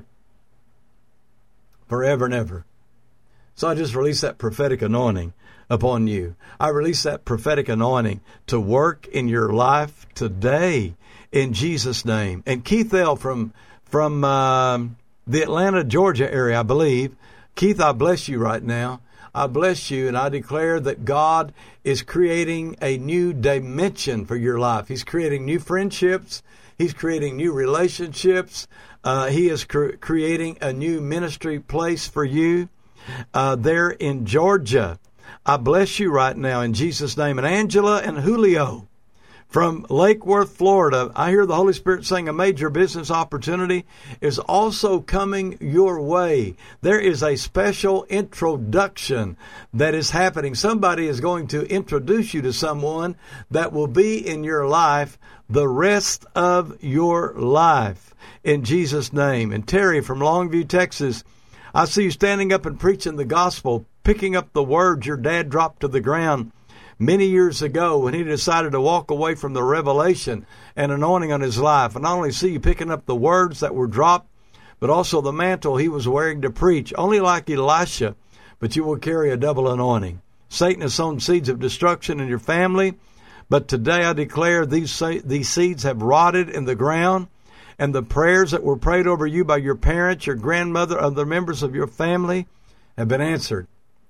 Forever and ever. So I just release that prophetic anointing upon you. I release that prophetic anointing to work in your life today in Jesus' name. And Keith L. from from uh, the Atlanta, Georgia area, I believe. Keith, I bless you right now. I bless you, and I declare that God is creating a new dimension for your life. He's creating new friendships. He's creating new relationships. Uh, he is cre- creating a new ministry place for you uh, there in Georgia. I bless you right now in Jesus' name. And Angela and Julio from Lake Worth, Florida, I hear the Holy Spirit saying a major business opportunity is also coming your way. There is a special introduction that is happening. Somebody is going to introduce you to someone that will be in your life the rest of your life in Jesus' name. And Terry from Longview, Texas, I see you standing up and preaching the gospel, picking up the words your dad dropped to the ground many years ago when he decided to walk away from the revelation and anointing on his life. And not only see you picking up the words that were dropped, but also the mantle he was wearing to preach, only like Elisha, but you will carry a double anointing. Satan has sown seeds of destruction in your family, but today I declare these these seeds have rotted in the ground, and the prayers that were prayed over you by your parents, your grandmother, other members of your family have been answered.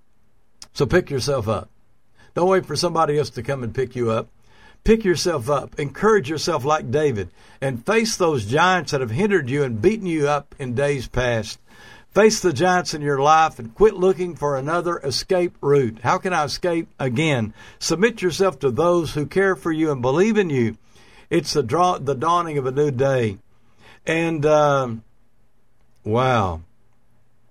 So pick yourself up. Don't wait for somebody else to come and pick you up. Pick yourself up. Encourage yourself like David and face those giants that have hindered you and beaten you up in days past. Face the giants in your life and quit looking for another escape route. How can I escape again? Submit yourself to those who care for you and believe in you. It's the, draw, the dawning of a new day. And, um, wow.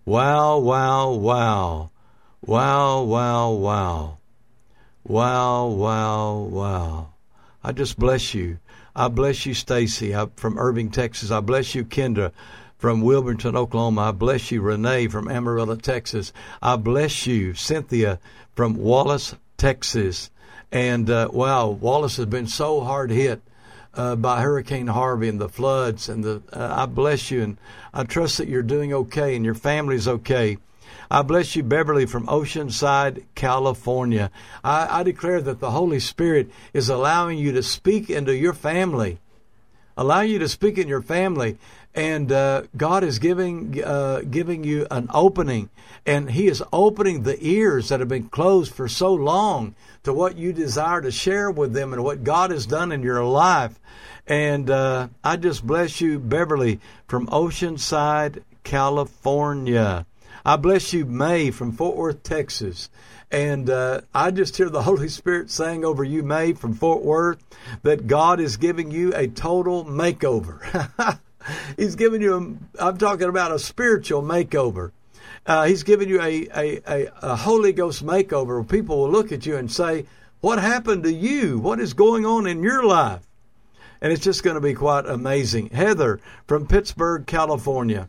Wow, wow, wow. Wow, wow, wow. Wow, wow, wow. I just bless you. I bless you, Stacy, from Irving, Texas. I bless you, Kendra, from Wilmington, Oklahoma. I bless you, Renee, from Amarillo, Texas. I bless you, Cynthia, from Wallace, Texas. And, uh, wow, Wallace has been so hard hit uh, by Hurricane Harvey and the floods. And the uh, I bless you, and I trust that you're doing okay and your family's okay. I bless you, Beverly, from Oceanside, California. I, I declare that the Holy Spirit is allowing you to speak into your family, allow you to speak in your family, and uh, God is giving uh, giving you an opening, and He is opening the ears that have been closed for so long to what you desire to share with them and what God has done in your life. And uh, I just bless you, Beverly, from Oceanside, California. I bless you, May, from Fort Worth, Texas. And uh, I just hear the Holy Spirit saying over you, May, from Fort Worth, that God is giving you a total makeover. He's giving you, a, I'm talking about a spiritual makeover. Uh, he's giving you a, a, a, a Holy Ghost makeover where people will look at you and say, what happened to you? What is going on in your life? And it's just going to be quite amazing. Heather, from Pittsburgh, California.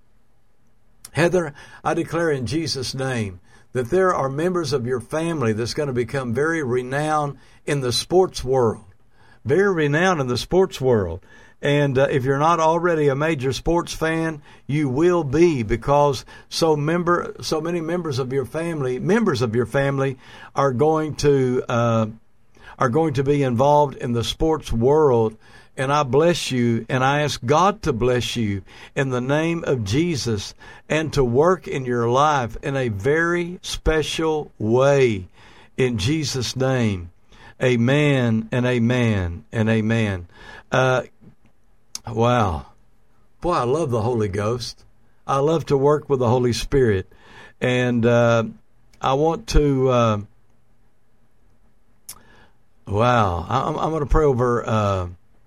Heather, I declare in Jesus' name that there are members of your family that's going to become very renowned in the sports world. Very renowned in the sports world. And uh, if you're not already a major sports fan, you will be, because so member, so many members of your family, members of your family are going to uh, are going to be involved in the sports world. And I bless you, and I ask God to bless you in the name of Jesus and to work in your life in a very special way in Jesus' name. Amen and amen and amen. Uh, wow. Boy, I love the Holy Ghost. I love to work with the Holy Spirit. And uh, I want to, uh, wow, I'm, I'm going to pray over... Uh,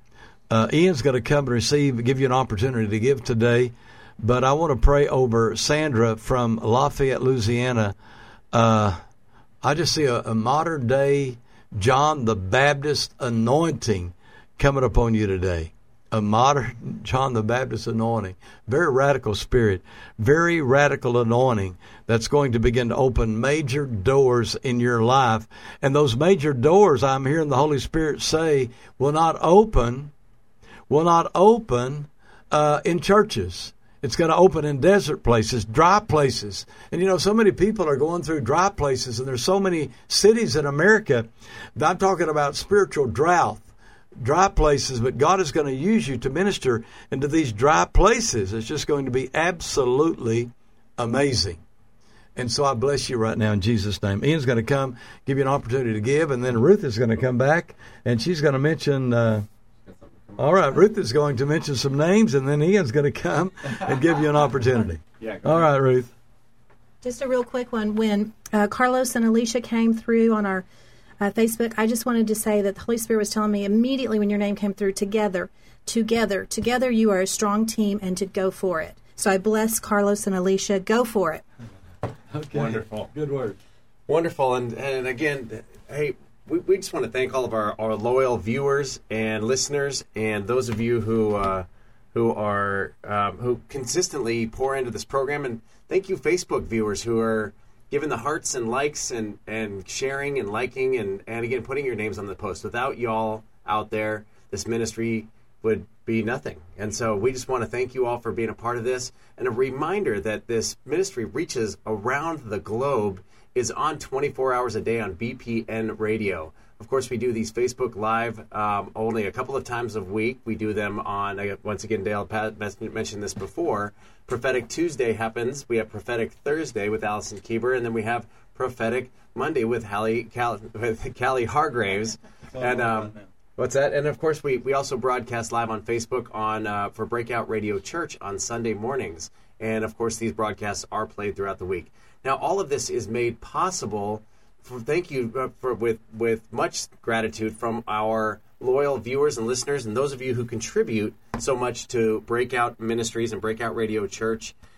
Uh, Ian's going to come and receive, give you an opportunity to give today. But I want to pray over Sandra from Lafayette, Louisiana. Uh, I just see a, a modern day John the Baptist anointing coming upon you today. A modern John the Baptist anointing. Very radical spirit. Very radical anointing that's going to begin to open major doors in your life. And those major doors, I'm hearing the Holy Spirit say, will not open will not open uh, in churches. It's going to open in desert places, dry places. And, you know, so many people are going through dry places, and there's so many cities in America. I'm talking about spiritual drought, dry places, but God is going to use you to minister into these dry places. It's just going to be absolutely amazing. And so I bless you right now in Jesus' name. Ian's going to come, give you an opportunity to give, and then Ruth is going to come back, and she's going to mention... Uh, All right, Ruth is going to mention some names, and then Ian's going to come and give you an opportunity. Yeah. All right, Ruth. Just a real quick one. When uh, Carlos and Alicia came through on our uh, Facebook, I just wanted to say that the Holy Spirit was telling me immediately when your name came through, together, together, together you are a strong team, and to go for it. So I bless Carlos and Alicia. Go for it. Okay. Wonderful. Good word. Wonderful. And, and again, hey, We, we just want to thank all of our, our loyal viewers and listeners, and those of you who uh, who are um, who consistently pour into this program. And thank you, Facebook viewers, who are giving the hearts and likes and, and sharing and liking and, and again putting your names on the post. Without y'all out there, this ministry would be nothing. And so we just want to thank you all for being a part of this, and a reminder that this ministry reaches around the globe, is on twenty-four hours a day on B P N Radio. Of course, we do these Facebook Live um, only a couple of times a week. We do them on, uh, once again, Dale Pat mentioned this before, Prophetic Tuesday happens. We have Prophetic Thursday with Allison Kieber, and then we have Prophetic Monday with Hallie, Cal, with Callie Hargraves. And um, what's that? And, of course, we, we also broadcast live on Facebook on uh, for Breakout Radio Church on Sunday mornings. And, of course, these broadcasts are played throughout the week. Now, all of this is made possible, for, thank you, uh, for with, with much gratitude from our loyal viewers and listeners, and those of you who contribute so much to Breakout Ministries and Breakout Radio Church.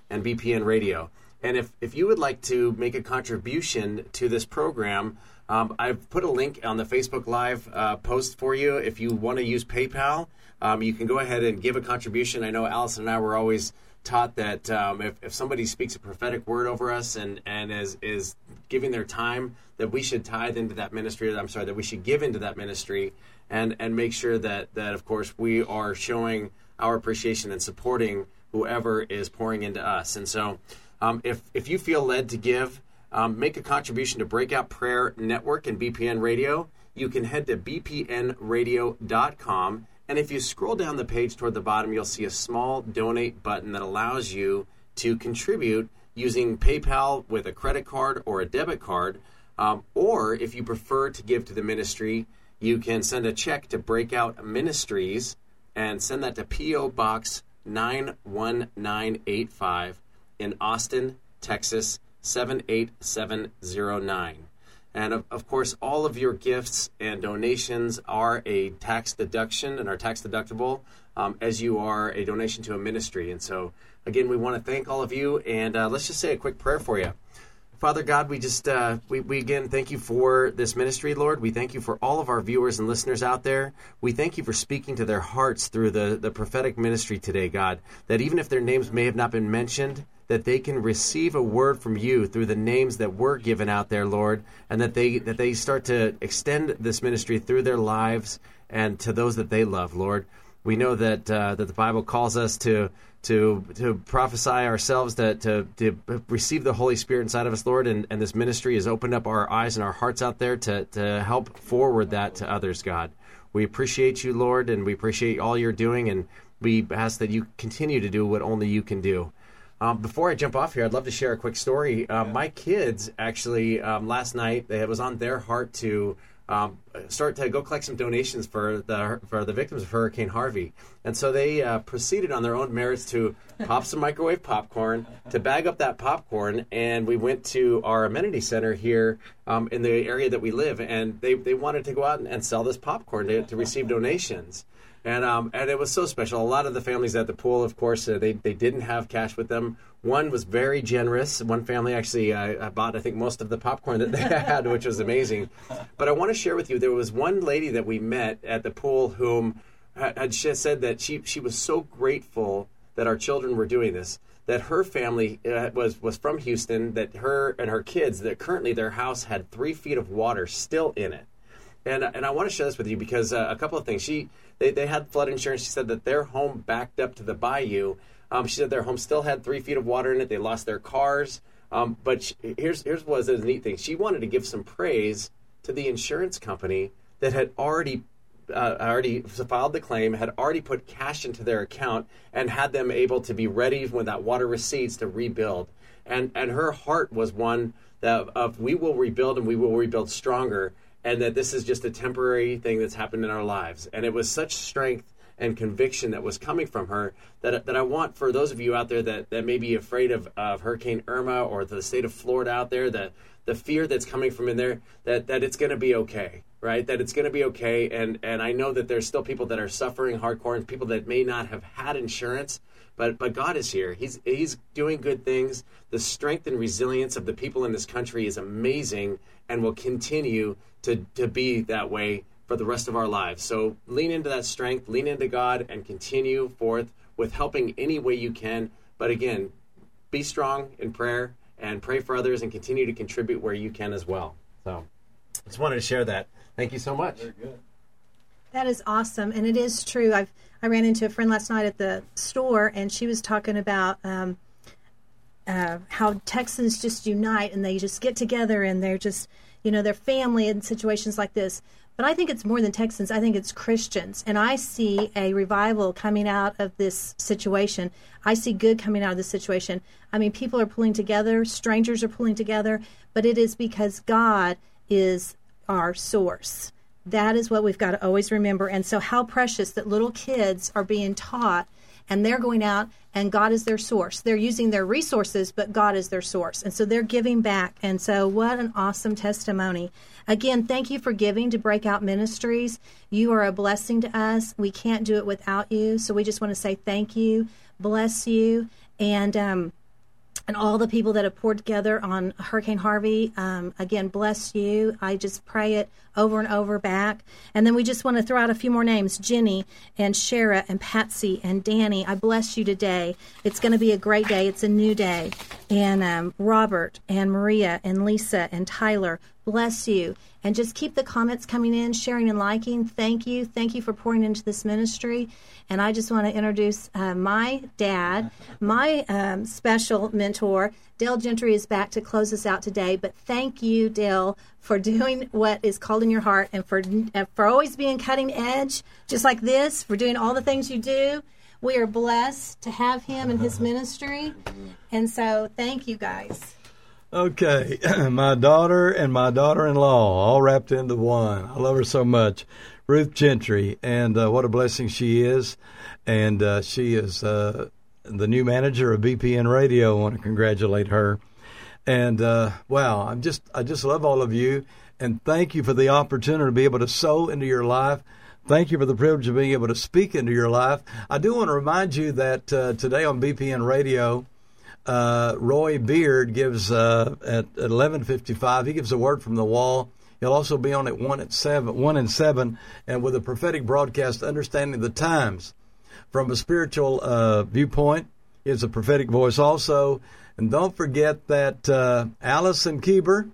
and B P N Radio. And if, if you would like to make a contribution to this program, um, I've put a link on the Facebook Live uh, post for you. If you want to use PayPal, um, you can go ahead and give a contribution. I know Allison and I were always taught that um, if, if somebody speaks a prophetic word over us and, and is, is giving their time, that we should tithe into that ministry. I'm sorry, that we should give into that ministry and, and make sure that, that, of course, we are showing our appreciation and supporting whoever is pouring into us. And so um, if, if you feel led to give, um, make a contribution to Breakout Prayer Network and B P N Radio, you can head to b p n radio dot com. And if you scroll down the page toward the bottom, you'll see a small donate button that allows you to contribute using PayPal with a credit card or a debit card. Um, or if you prefer to give to the ministry, you can send a check to Breakout Ministries and send that to P O Box nine one nine eight five in Austin, Texas seven eight seven zero nine. And of, of course, all of your gifts and donations are a tax deduction and are tax deductible um, as you are a donation to a ministry. And so, again, we want to thank all of you. And uh, let's just say a quick prayer for you. Father God, we just, uh, we, we again thank you for this ministry, Lord. We thank you for all of our viewers and listeners out there. We thank you for speaking to their hearts through the, the prophetic ministry today, God, that even if their names may have not been mentioned, that they can receive a word from you through the names that were given out there, Lord, and that they that they start to extend this ministry through their lives and to those that they love, Lord. We know that uh, that the Bible calls us to to to prophesy ourselves, to, to to receive the Holy Spirit inside of us, Lord, and, and this ministry has opened up our eyes and our hearts out there to, to help forward that to others, God. We appreciate you, Lord, and we appreciate all you're doing, and we ask that you continue to do what only you can do. Um, before I jump off here, I'd love to share a quick story. Uh, my kids actually, um, last night, it was on their heart to um, start to go collect some donations for the for the victims of Hurricane Harvey. And so they uh, proceeded on their own merits to pop some microwave popcorn, to bag up that popcorn, and we went to our amenity center here um, in the area that we live, and they, they wanted to go out and, and sell this popcorn to, to receive donations. And um, and it was so special. A lot of the families at the pool, of course, uh, they, they didn't have cash with them. One was very generous. One family actually uh, bought, I think, most of the popcorn that they had, which was amazing. But I want to share with you, there was one lady that we met at the pool whom had, had said that she, she was so grateful that our children were doing this, that her family uh, was, was from Houston, that her and her kids, that currently their house had three feet of water still in it. And and I want to share this with you because uh, a couple of things. She they, they had flood insurance. She said that their home backed up to the bayou. Um, she said their home still had three feet of water in it. They lost their cars. Um, but she, here's here's was a neat thing. She wanted to give some praise to the insurance company that had already uh, already filed the claim, had already put cash into their account, and had them able to be ready when that water recedes to rebuild. And and her heart was one that of we will rebuild and we will rebuild stronger. And that this is just a temporary thing that's happened in our lives. And it was such strength and conviction that was coming from her that that I want for those of you out there that, that may be afraid of, of Hurricane Irma or the state of Florida out there, the, the fear that's coming from in there, that, that it's going to be okay, right? That it's going to be okay. And, and I know that there's still people that are suffering hardcore and people that may not have had insurance. But but God is here. He's He's doing good things. The strength and resilience of the people in this country is amazing and will continue to, to be that way for the rest of our lives. So lean into that strength, lean into God, and continue forth with helping any way you can. But again, be strong in prayer and pray for others and continue to contribute where you can as well. So I just wanted to share that. Thank you so much. Very good. That is awesome, and it is true. I've I ran into a friend last night at the store, and she was talking about um, uh, how Texans just unite, and they just get together, and they're just, you know, they're family in situations like this. But I think it's more than Texans. I think it's Christians, and I see a revival coming out of this situation. I see good coming out of this situation. I mean, people are pulling together, strangers are pulling together, but it is because God is our source. That is what we've got to always remember. And so how precious that little kids are being taught, and they're going out, and God is their source. They're using their resources, but God is their source. And so they're giving back. And so what an awesome testimony. Again, thank you for giving to Breakout Ministries. You are a blessing to us. We can't do it without you. So we just want to say thank you, bless you. And um, and all the people that have poured together on Hurricane Harvey. Um, again, bless you. I just pray it over and over back. And then we just want to throw out a few more names: Jenny and Shara and Patsy and Danny. I bless you today. It's going to be a great day. It's a new day. And um, Robert and Maria and Lisa and Tyler, bless you. And just keep the comments coming in, sharing and liking. Thank you. Thank you for pouring into this ministry. And I just want to introduce uh, my dad, my um, special mentor. Dale Gentry is back to close us out today. But thank you, Dale, for doing what is called in your heart, and for uh, for always being cutting edge, just like this, for doing all the things you do. We are blessed to have him in his ministry. And so thank you, guys. Okay, my daughter and my daughter-in-law all wrapped into one. I love her so much. Ruth Gentry, and uh, what a blessing she is. And uh, she is uh, the new manager of B P N Radio. I want to congratulate her. And uh, wow, I'm just I just love all of you, and thank you for the opportunity to be able to sow into your life. Thank you for the privilege of being able to speak into your life. I do want to remind you that uh, today on B P N Radio, uh, Roy Beard gives uh, at eleven fifty-five. He gives a word from the wall. He'll also be on at one at seven, one and seven, and with a prophetic broadcast, understanding the times from a spiritual uh, viewpoint. He has a prophetic voice also. And don't forget that uh, Allison Kieber,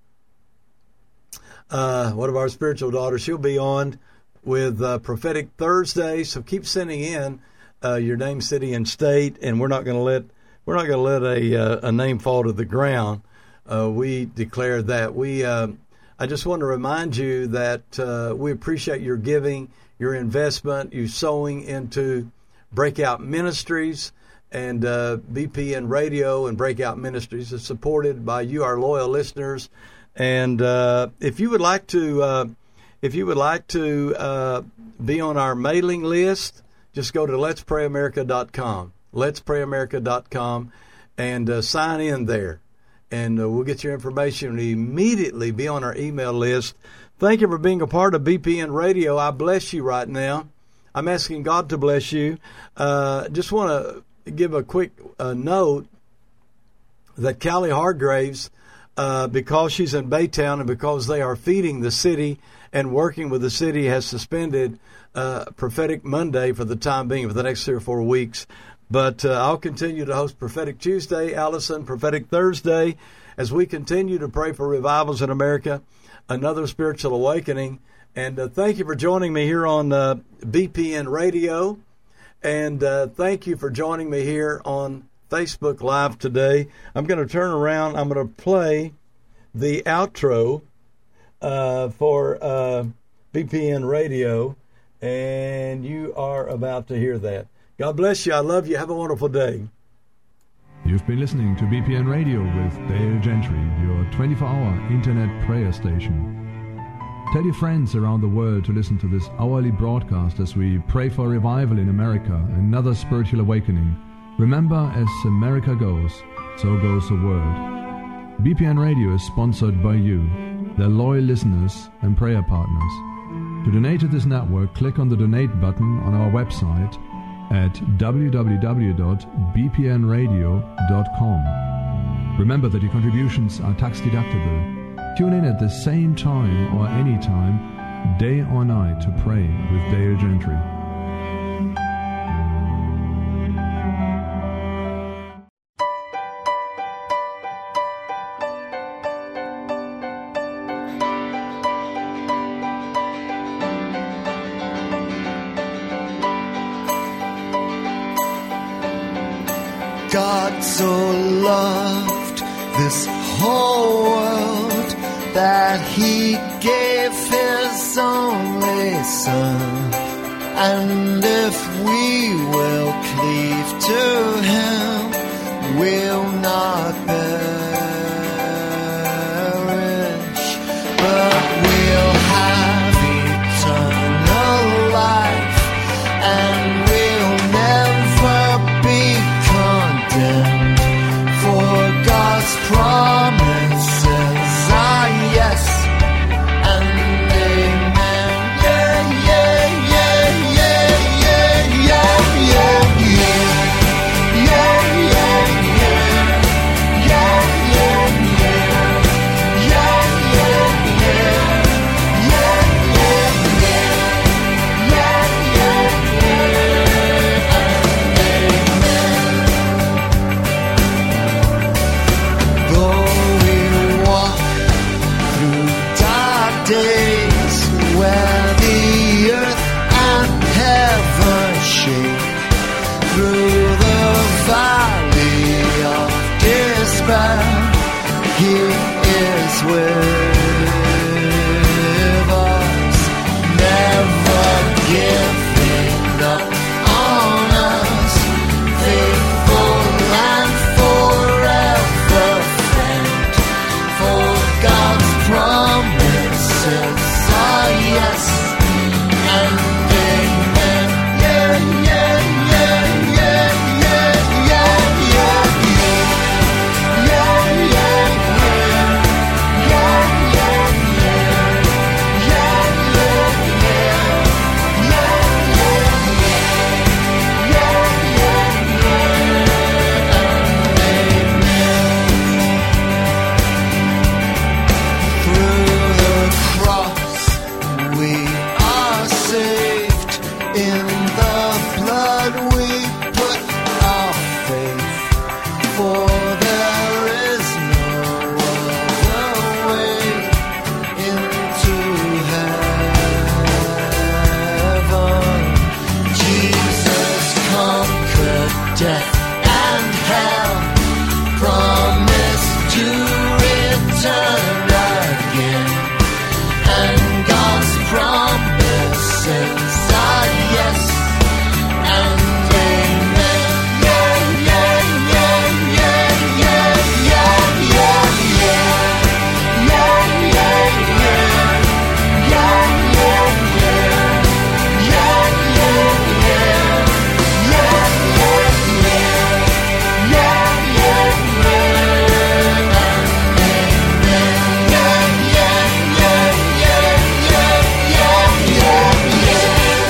uh, one of our spiritual daughters, she'll be on with uh, Prophetic Thursday. So keep sending in uh, your name, city, and state, and we're not going to let we're not going to let a uh, a name fall to the ground. Uh, we declare that we. Uh, I just want to remind you that uh, we appreciate your giving, your investment, you sowing into Breakout Ministries. And uh, B P N Radio and Breakout Ministries is supported by you, our loyal listeners. And uh, if you would like to, uh, if you would like to uh, be on our mailing list, just go to lets pray america dot com, lets pray america dot com, and uh, sign in there. And uh, we'll get your information and immediately be on our email list. Thank you for being a part of B P N Radio. I bless you right now. I'm asking God to bless you. Uh, just want to give a quick uh, note that Callie Hargraves, uh, because she's in Baytown and because they are feeding the city and working with the city, has suspended uh, Prophetic Monday for the time being, for the next three or four weeks. But uh, I'll continue to host Prophetic Tuesday, Allison, Prophetic Thursday, as we continue to pray for revivals in America, another spiritual awakening. And uh, thank you for joining me here on uh, B P N Radio. And uh, thank you for joining me here on Facebook Live today. I'm going to turn around. I'm going to play the outro uh, for uh, B P N Radio, and you are about to hear that. God bless you. I love you. Have a wonderful day. You've been listening to B P N Radio with Dale Gentry, your twenty-four hour internet prayer station. Tell your friends around the world to listen to this hourly broadcast as we pray for revival in America, another spiritual awakening. Remember, as America goes, so goes the world. B P N Radio is sponsored by you, their loyal listeners and prayer partners. To donate to this network, click on the donate button on our website at w w w dot b p n radio dot com. Remember that your contributions are tax deductible. Tune in at the same time or any time, day or night, to pray with Dale Gentry. God so loved this whole world that he gave his only son. And if we will cleave to him, we'll not perish, but we'll have eternal life, and we'll never be condemned, for God's promises are yes and amen. Yeah, yeah, yeah, yeah, yeah, yeah, yeah, yeah, yeah, yeah, He is with us, never giving up on us, faithful and forever friend. For God's promises are yes and amen. Yeah, yeah, yeah, yeah, yeah, yeah, yeah, yeah. Yeah, yeah, yeah. Yeah, yeah, yeah. Yeah, yeah, yeah. Yeah, yeah, yeah. Yeah, yeah, yeah. Through the cross we are saved. In the blood we put our faith. For there is no other way into heaven. Jesus conquered death and hell, promised to return again, and God's promises are yes and amen. Yeah, yeah, yeah, yeah, yeah, yeah, yeah, yeah. Yeah, yeah, yeah. Yeah, yeah, yeah. Yeah, yeah, yeah. Yeah, yeah, yeah. Yeah, yeah, yeah. Yeah, yeah, yeah, yeah, yeah, yeah, yeah, yeah.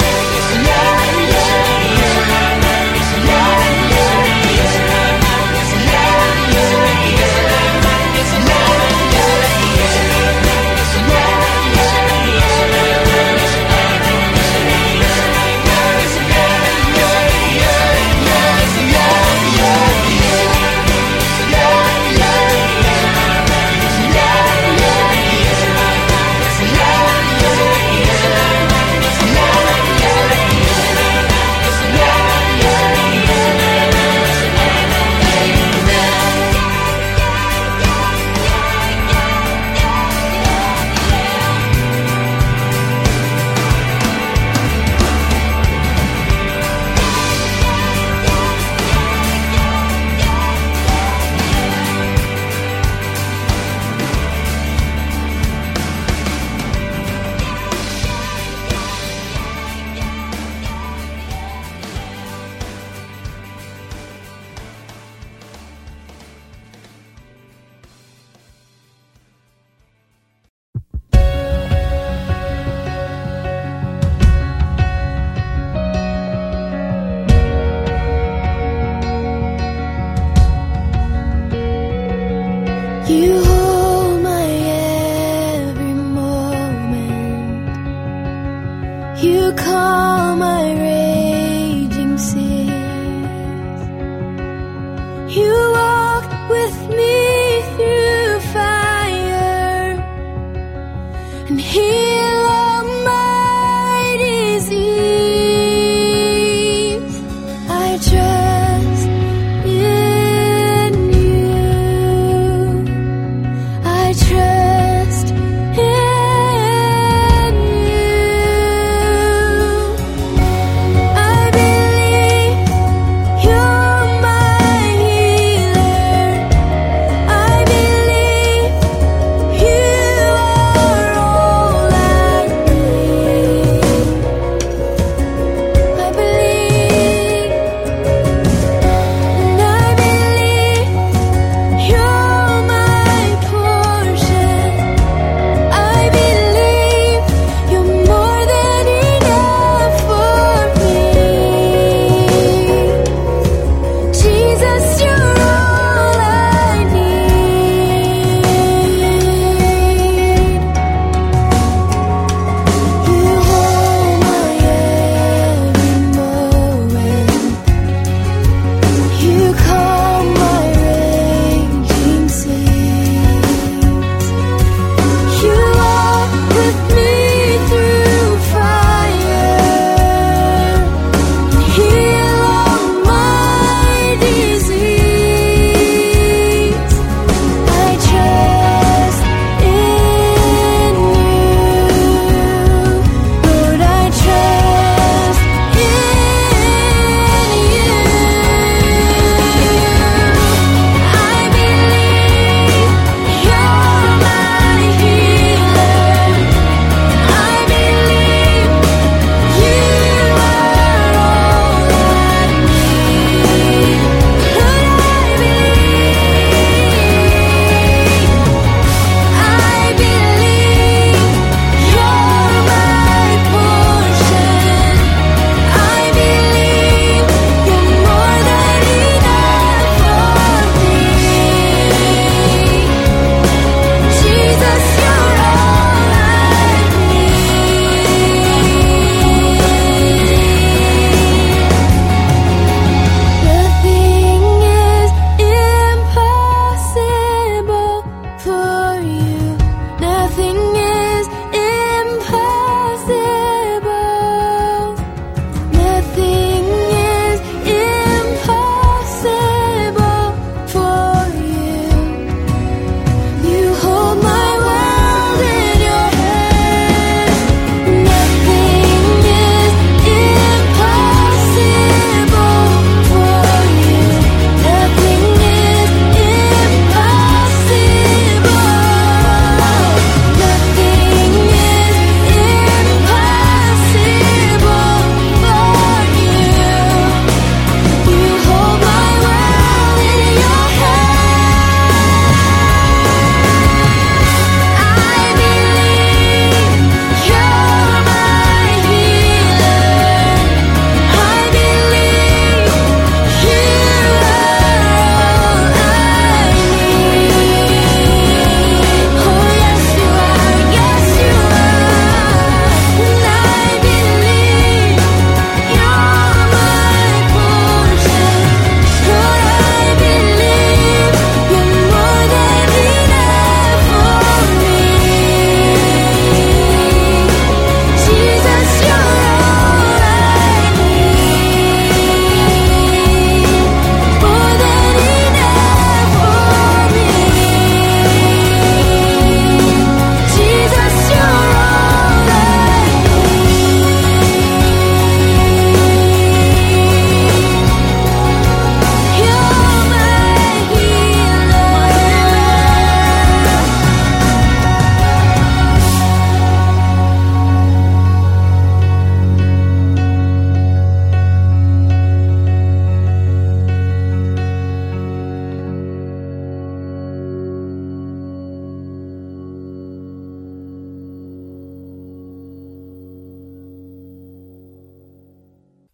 You hold my every moment. You calm my raging seas. You walk with me through fire and heal all my disease. I trust in you. I trust in you. I believe you're my healer. I believe you are all I need. I believe, and I believe you're my portion.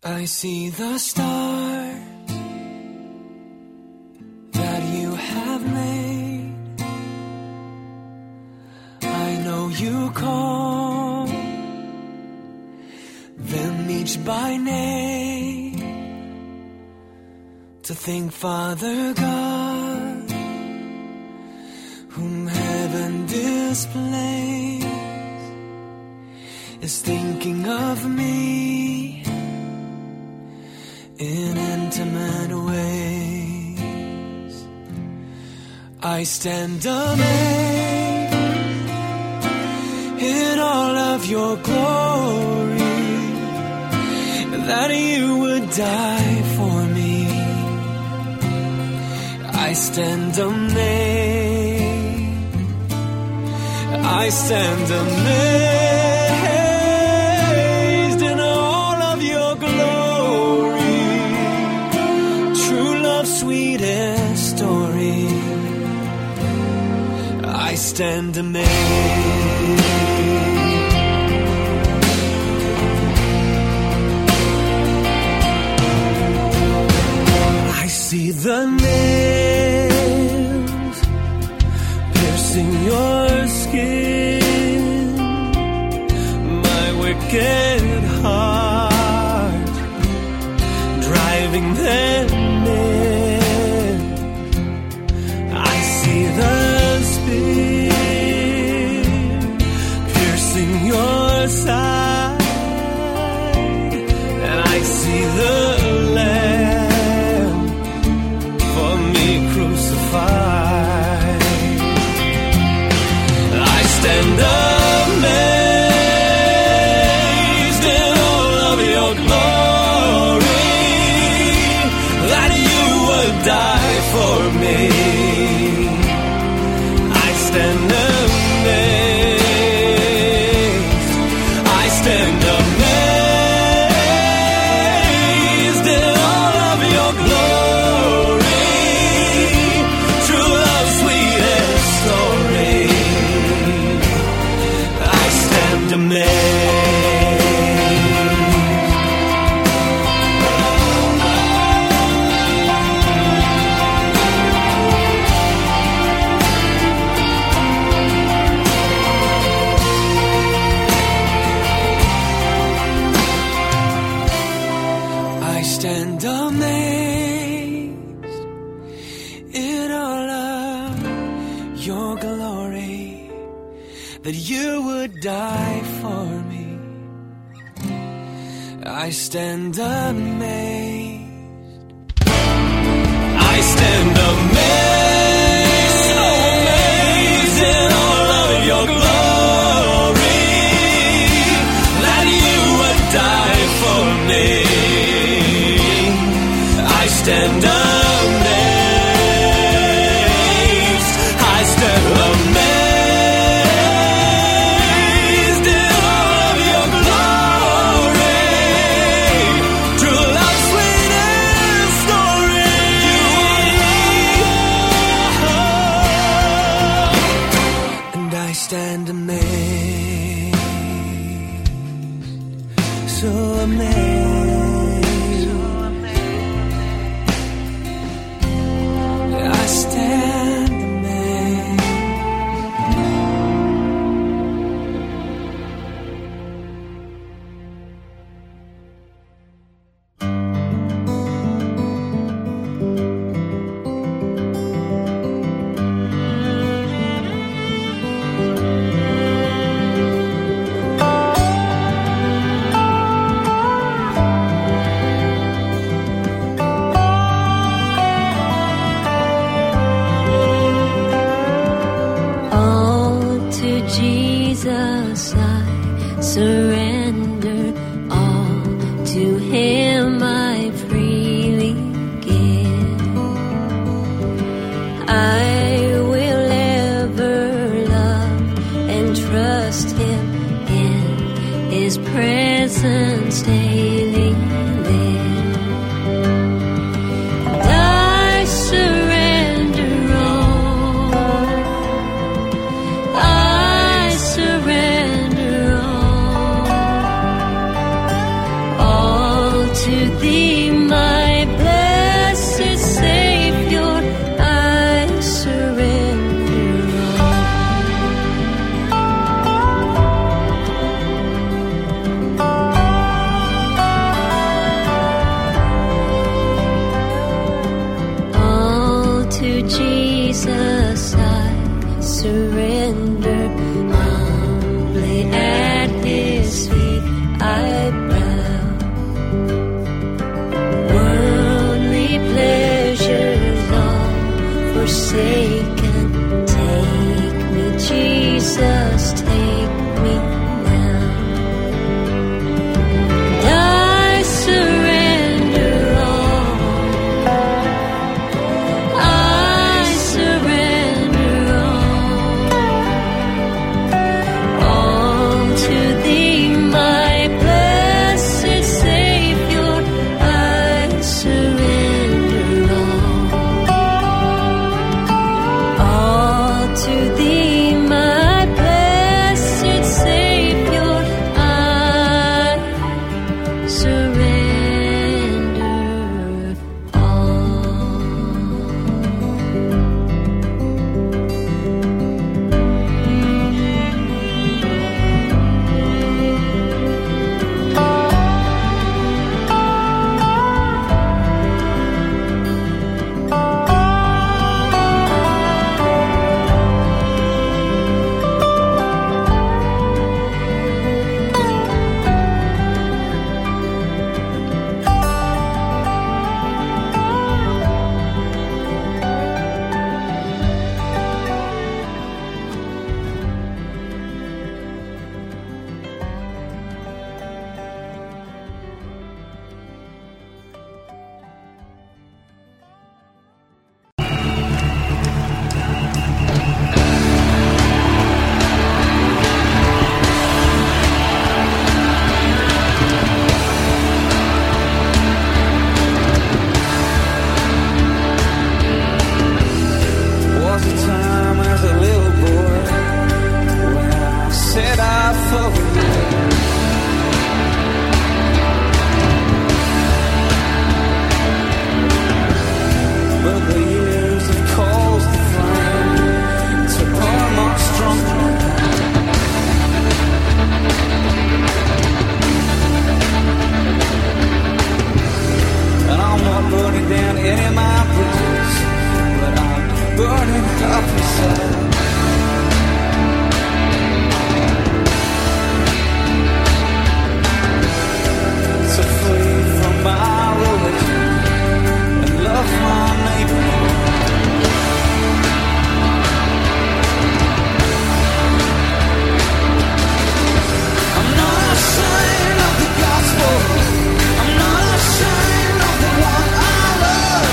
I see the stars that you have made. I know you call them each by name. To think, Father God, whom heaven displays, is thinking of me in intimate ways. I stand amazed in all of your glory, that you would die for me. I stand amazed, I stand amazed in all of your glory, true love's sweetest story. I stand amazed. I see the nails piercing your skin, my wicked heart driving them in. I see the spear piercing your side, and I see the Lamb for me crucified. I stand amazed in all of your glory, that you would die for me. I stand amazed, I stand amazed in all of your glory, true love's sweetest story. I stand amazed. I stand amazed in all of your glory, that you would die for me. I stand amazed, I stand amazed, so amazed in all of your glory, that you would die for me. I stand amazed, I stand amazed in all of your glory, true love's sweetest story. And I stand amazed, so amazed. I stand amazed. All to Jesus I surrender, all to Him I freely give. I will ever love and trust Him, in His presence daily live. And I surrender all, I surrender all, all to surrender. Humbly at His feet I bow. Worldly pleasures all forsaken. Take me, Jesus, take me now. And I surrender all. I surrender all. All to Thee, my blessed Savior. I surrender all. All to Thee, my blessed Savior. I surrender all. Was a time as a little boy when I said I fell in love. But the years have caused the flame to burn much stronger. And I'm not burning down any of my bridges, but I'm burning up inside. To flee from my religion and love my neighbor. I'm not ashamed of the gospel. I'm not ashamed of the one I love.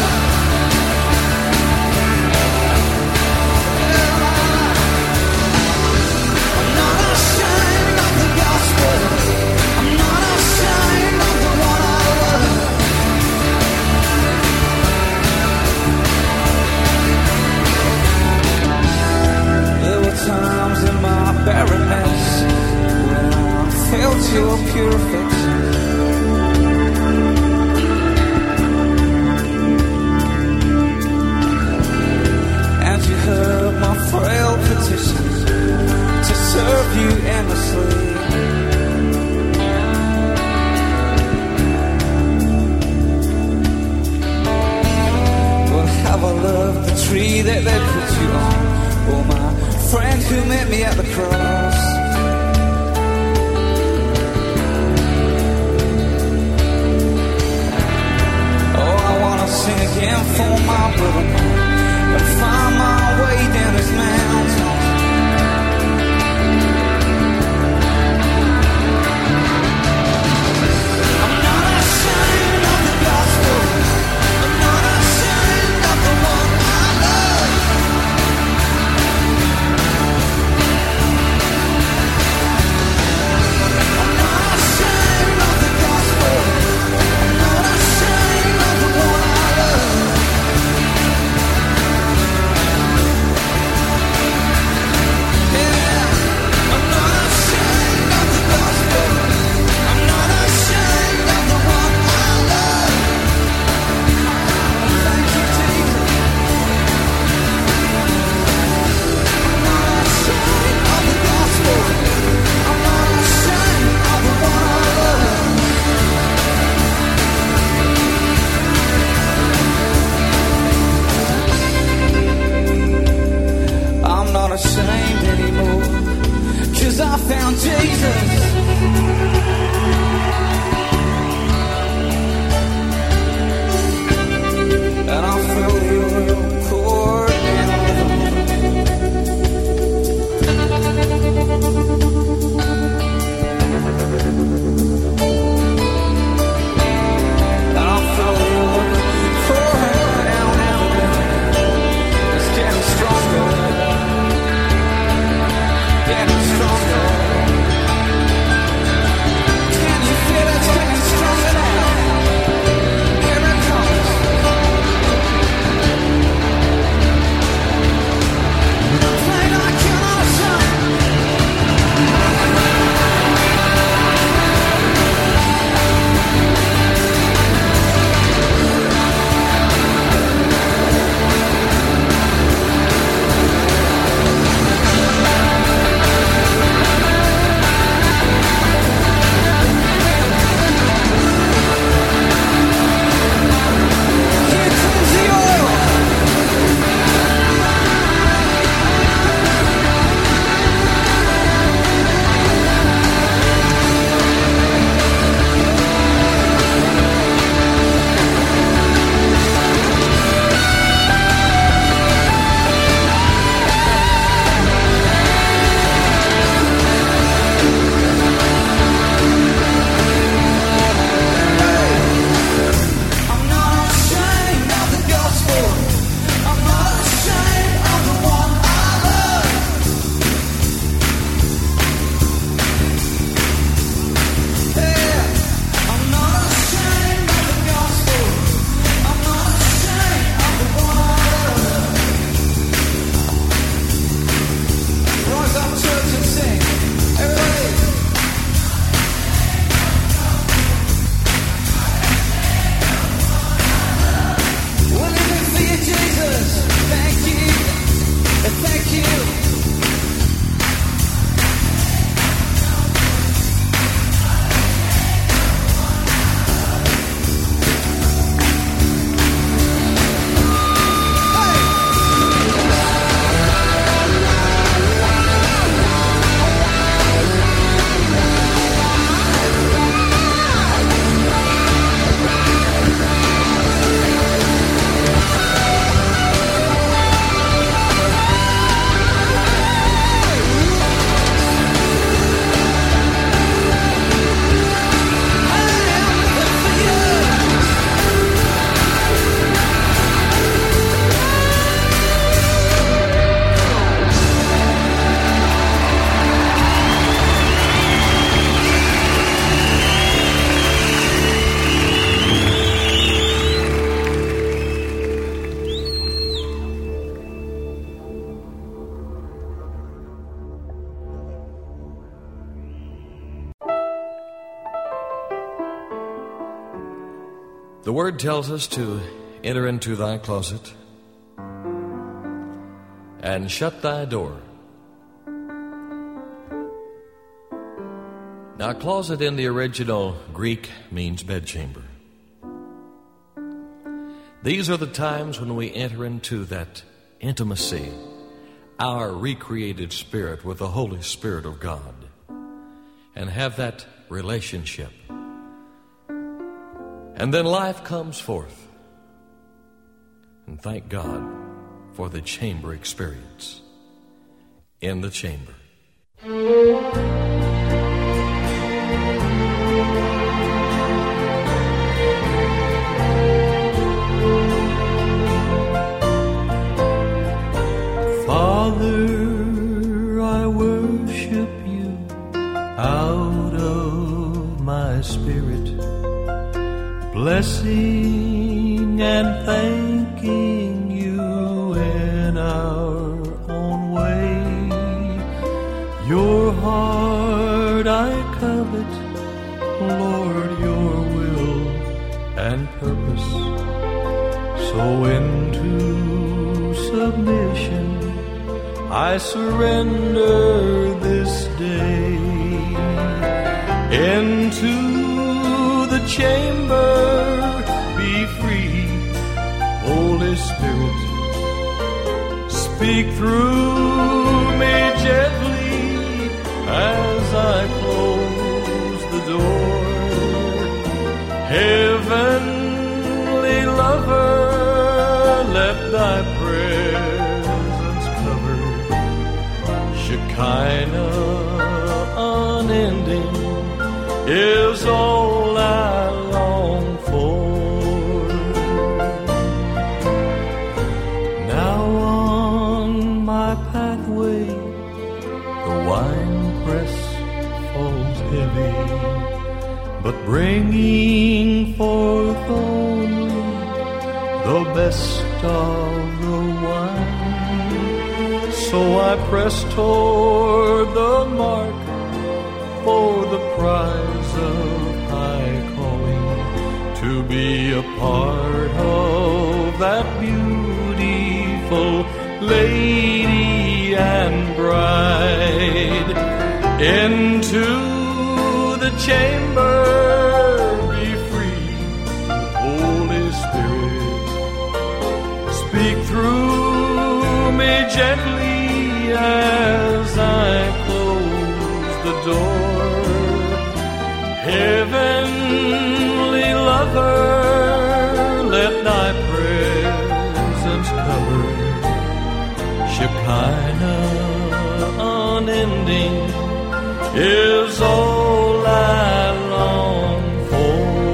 I'm not ashamed of the gospel. I'm not ashamed of the one I love. There were times in my barrenness when I felt your pure affection. And you heard my frail petitions to serve you endlessly. Well, have I loved the tree that they put you on, or my friend who met me at the cross? Oh, I wanna sing again for my brother and find my way down this mountain. I'm not ashamed of the gospel. I'm not ashamed of the one I love. I'm not ashamed of the gospel. I'm not ashamed of the one I love. 'cause I found Jesus. And I felt the oil pour down. And I felt the oil pour down. It's getting stronger. Getting stronger. Can you feel it? It's getting stronger now. Here it comes. Play like you're awesome. Here comes the oil. I'm not ashamed of the gospel. I'm not ashamed of the one I love. Yeah, I'm not ashamed of the gospel. I'm not ashamed of the one I love. Rise up, church, and sing. Everybody. We're living for you, Jesus. Thank you. Thank you. The Word tells us to enter into thy closet and shut thy door. Now, closet in the original Greek means bedchamber. These are the times when we enter into that intimacy, our recreated spirit with the Holy Spirit of God, and have that relationship. And then life comes forth. And thank God for the chamber experience. In the chamber. Father, I worship you out of my spirit, blessing and thanking you in our own way. Your heart I covet, Lord, your will and purpose. So into submission I surrender this day. Into the chamber, be free, Holy Spirit. Speak through me gently and Shekinah unending is all I long for. Now on my pathway the winepress falls heavy, but bringing forth only the best of the wine. So I press toward the mark for the prize of high calling, to be a part of that beautiful lady and bride. Into the chamber be free, Holy Spirit, speak through me gently as I close the door. Heavenly lover, let thy presence cover. Shekinah unending is all I long for.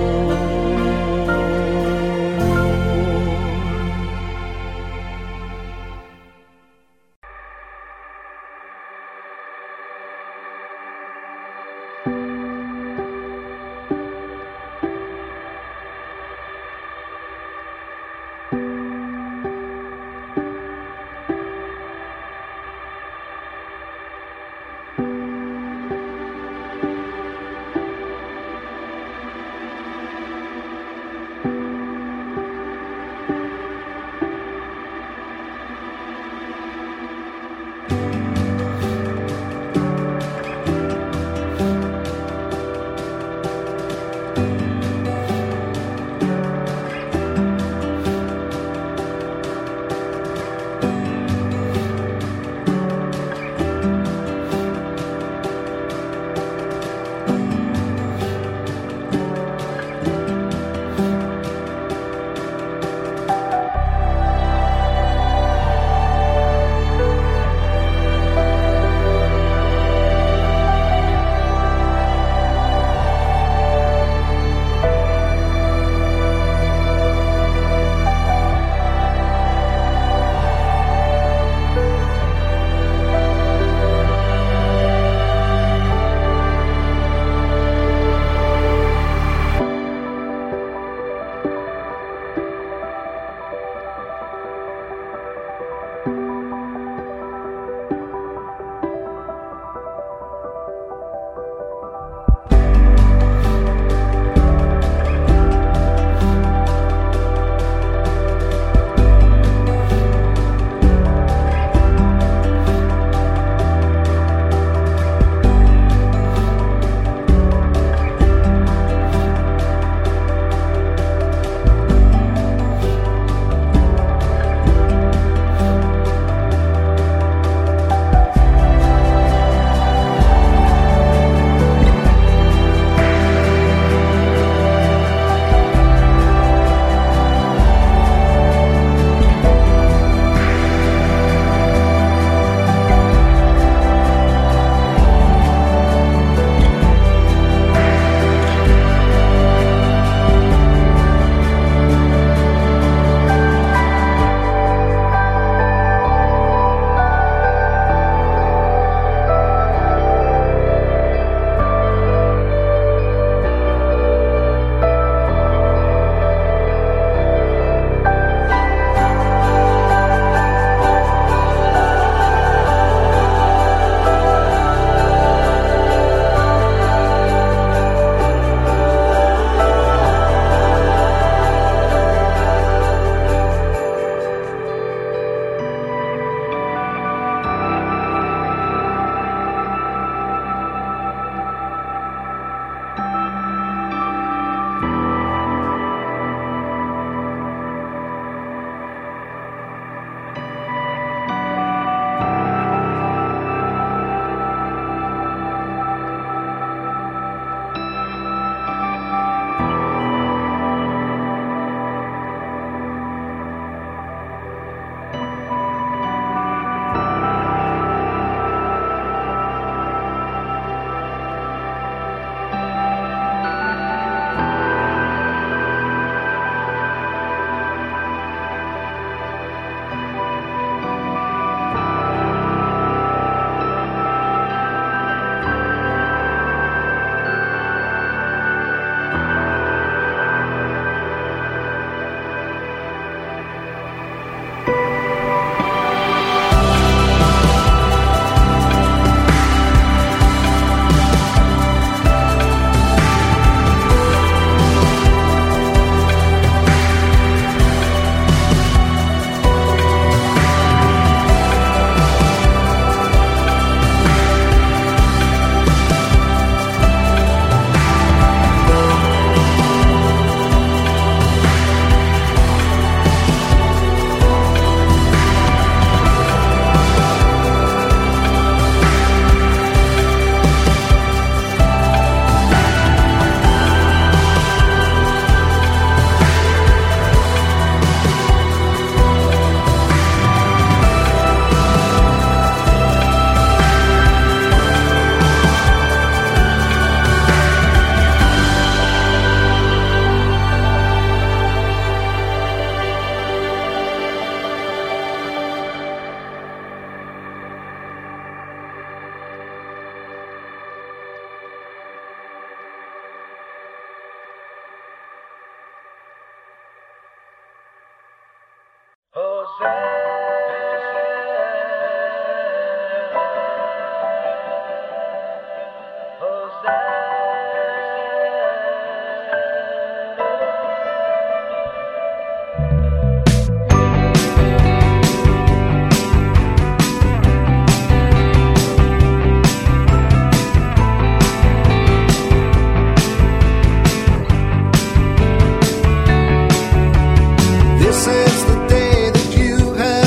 This is the day that you have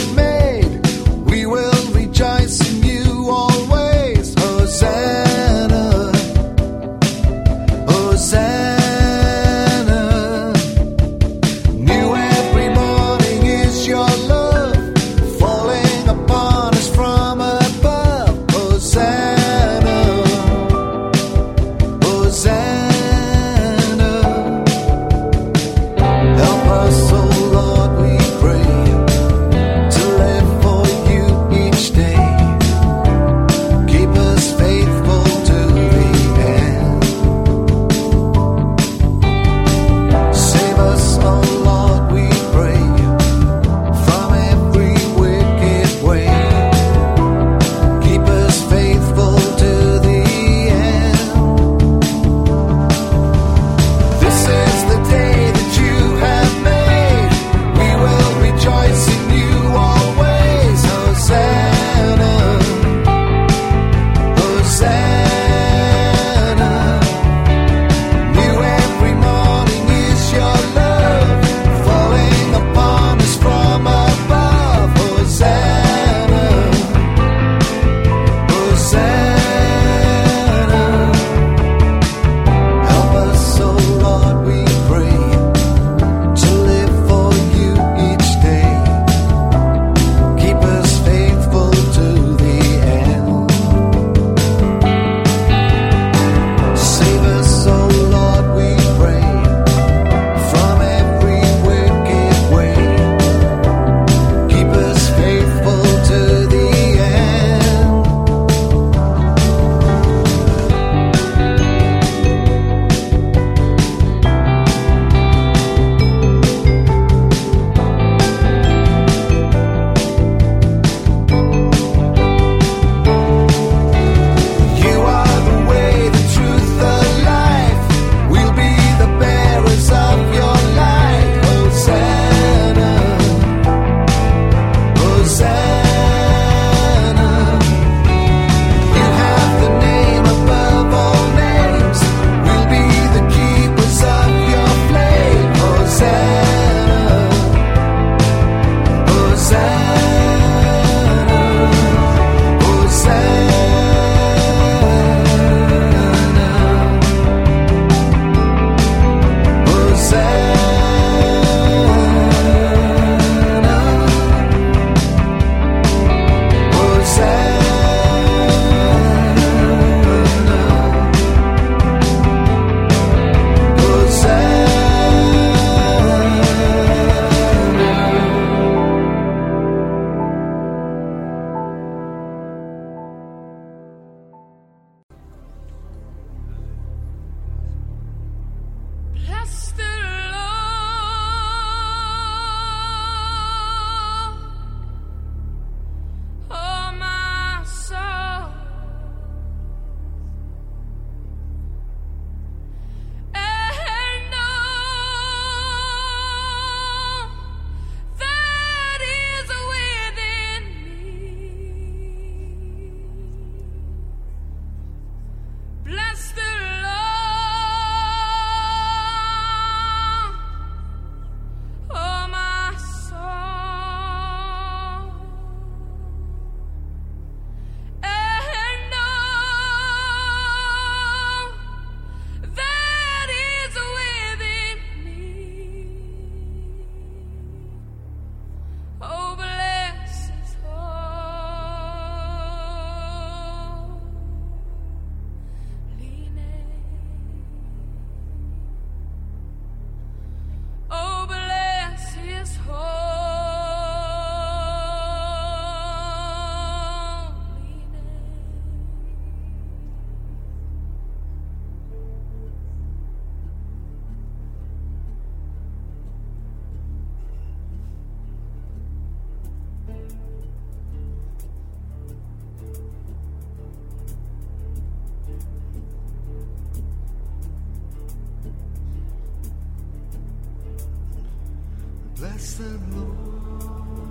Bless the Lord,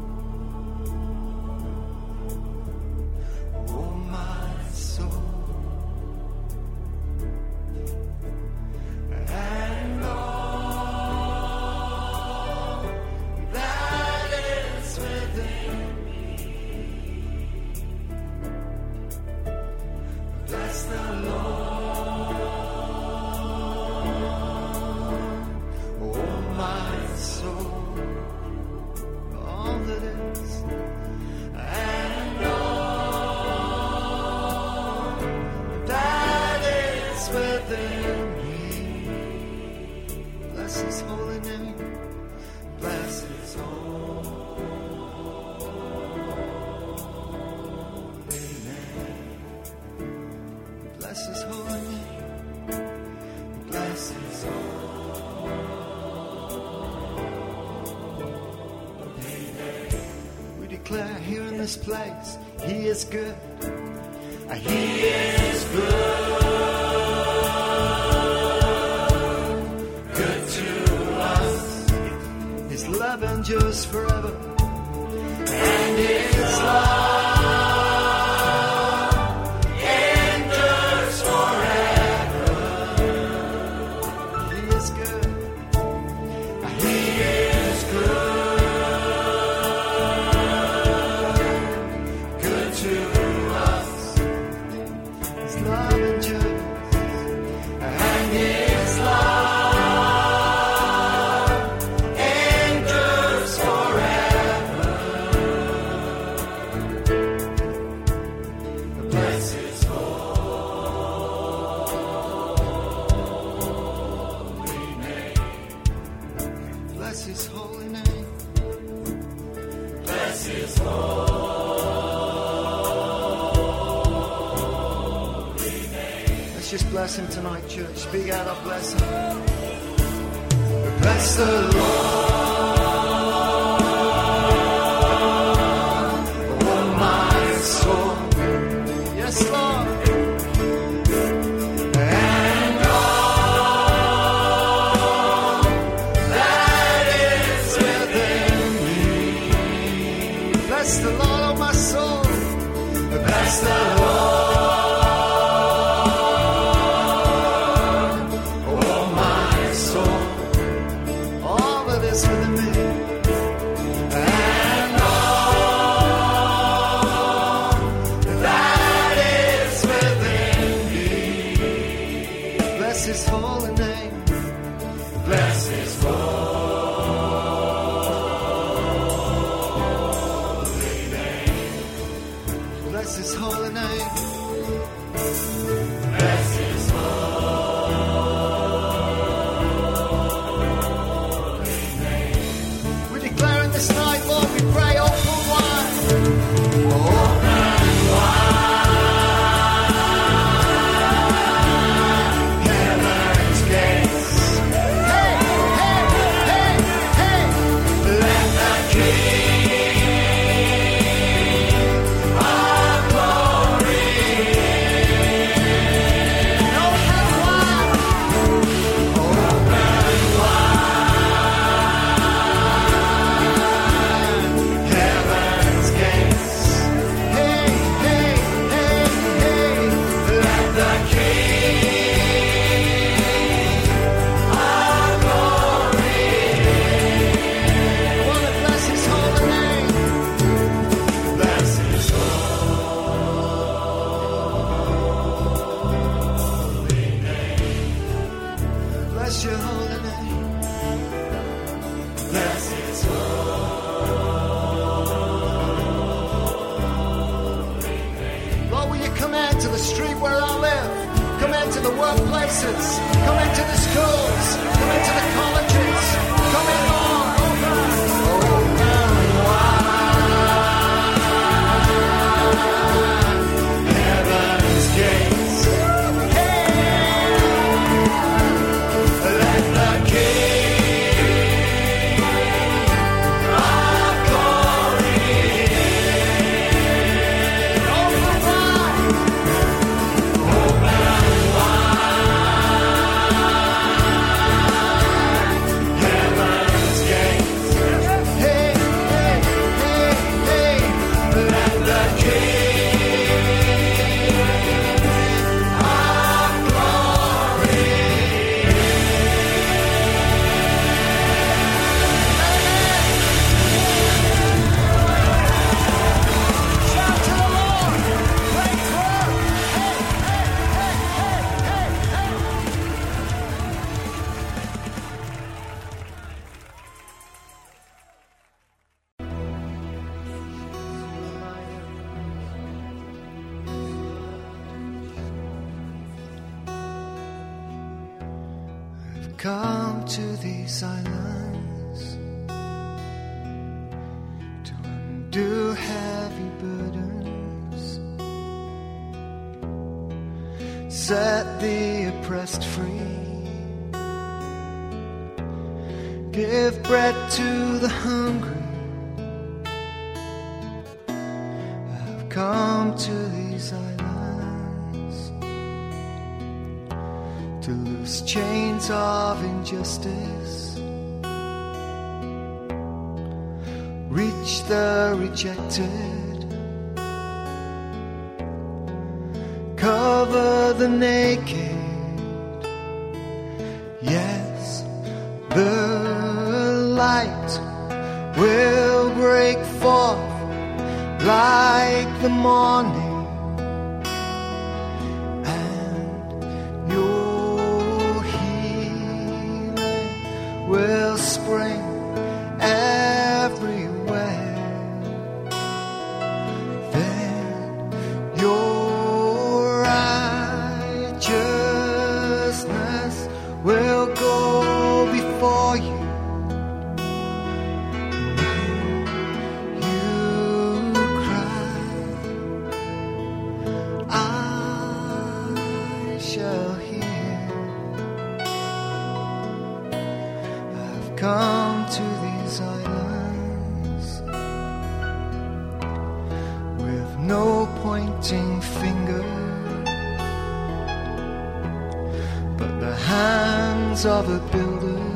oh my soul, and all that is within me. Bless the Lord, oh my soul, all that is, and all that is within me. Bless His holy name. Bless His holy name. Bless His holy name. Bless His holy name. We declare here in this place, He is good. He is good. Good to us. His love endures forever. And His love endures forever. He is good. He is good. Good to us. His love endures. And His love endures forever. Bless His holy name. Bless His holy name. Bless His holy name. Let's just bless Him tonight, church. Speak out our blessing. Bless the Lord, oh my soul. Yes, Lord. And all that is within me. Bless the Lord, oh my soul. Bless the Lord, oh my soul. All that is within me. And all that is within me. Bless His holy name. Bless His holy name. Bless His holy name. Bless His holy name. We declare in this night, Lord, we pray open wide. Open wide. Heaven's gates. Hey, hey, hey, hey. Let the King of glory in. Open wide. Open wide. Heaven's gates. Hey, hey, hey, hey. Let the King of glory in. Wanna bless His holy name. Bless His holy name. Bless Your holy name. Bless His holy name. Lord, will You come into the street where I live? Come into the workplaces. Come into the schools. Come into the colleges. Come in, Lord. Open wide. Heaven's gates. Hey. Let the King of glory in. Open wide. Open wide. come to these islands to undo heavy burdens, set the oppressed free, give bread to the hungry. I've come to these islands to loose chains of injustice, reach the rejected, cover the naked. Yes, the light will break forth like the morning, will spring everywhere. Then your righteousness will go before you. When you cry, I shall hear. Come to these islands with no pointing finger, but the hands of a builder,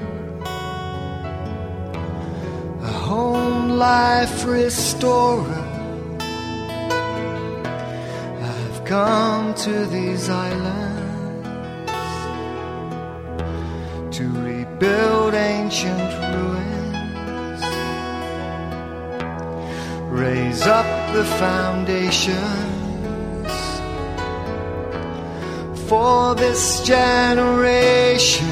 a home life restorer. I've come to these islands to rebuild ancient ruins, raise up the foundations for this generation.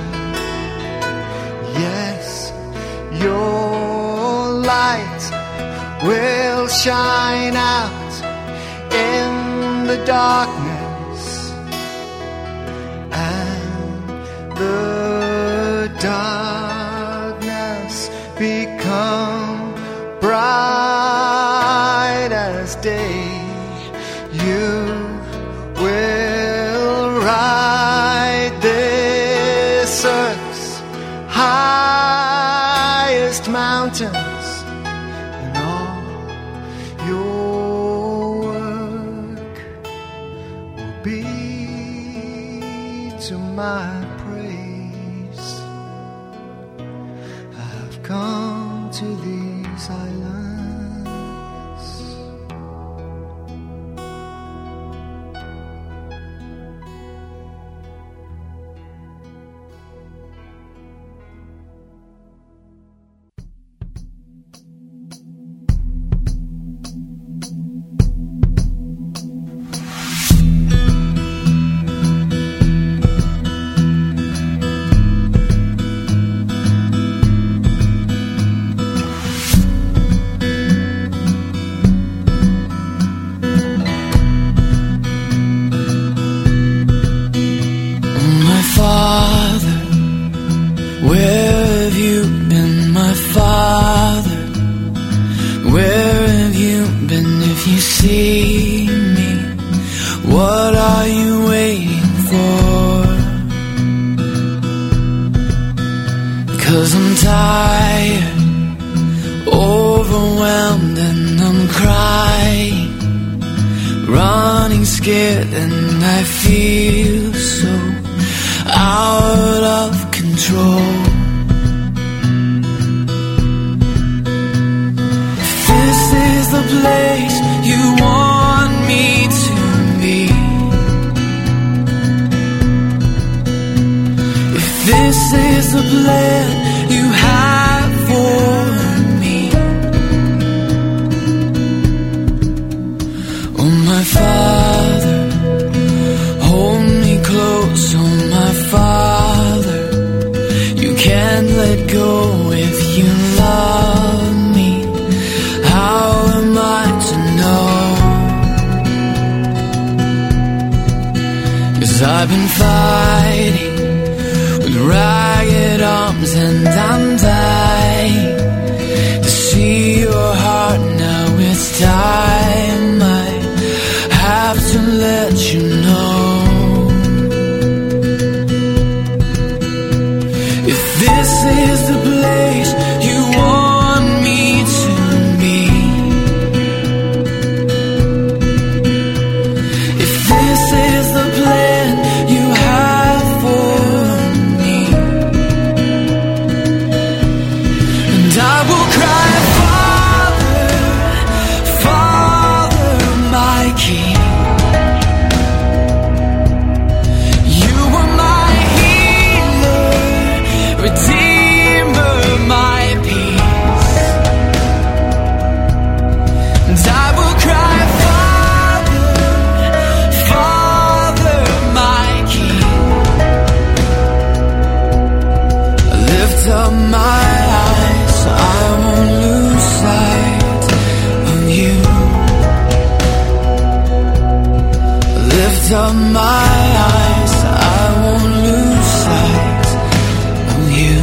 Yes, your light will shine out in the darkness, and the darkness become bright as day. You will ride this earth's highest mountains, and all your work will be to my come to these islands. I've been fighting with ragged arms, and I'm dying to see your heart. Now it's time, I have to let you know. If this is the place you want me to be, if this is the plan you have for me, and I will cry, Father, Father, my King. You are my healer, Redeemer, my peace. And I will cry, Father, Father, my King. I lift up my eyes, I won't lose sight of you. I lift up my eyes, I won't lose sight of you.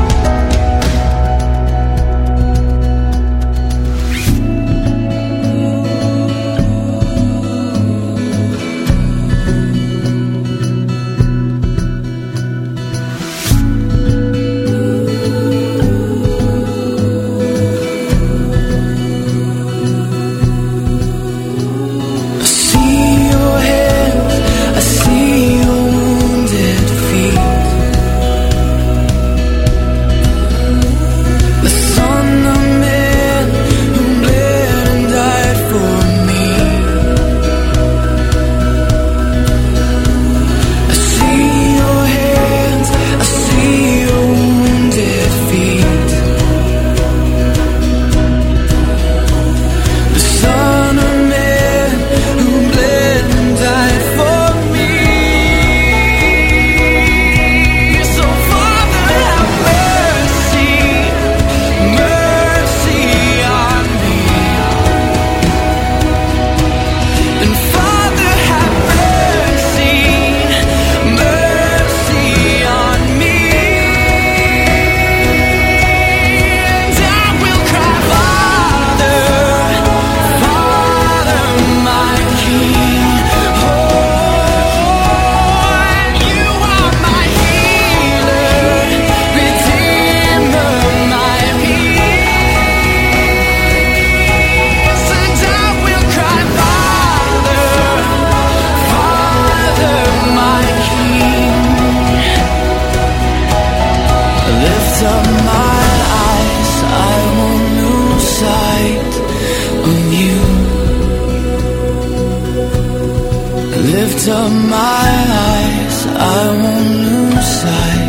I see your hands, I see your wounded feet. The Son of Man who bled and died for me. I see your hands, I see your wounded feet. The Son of Man who bled and died for me. So Father, have mercy, mercy on me. And Father, have mercy, mercy on me. And I will cry, Father, Father, my King. Oh, and you are my healer, Redeemer, my peace. And I will cry, Father, Father, my King. I lift up my eyes, I won't lose sight of you. I lift up my eyes, I won't lose sight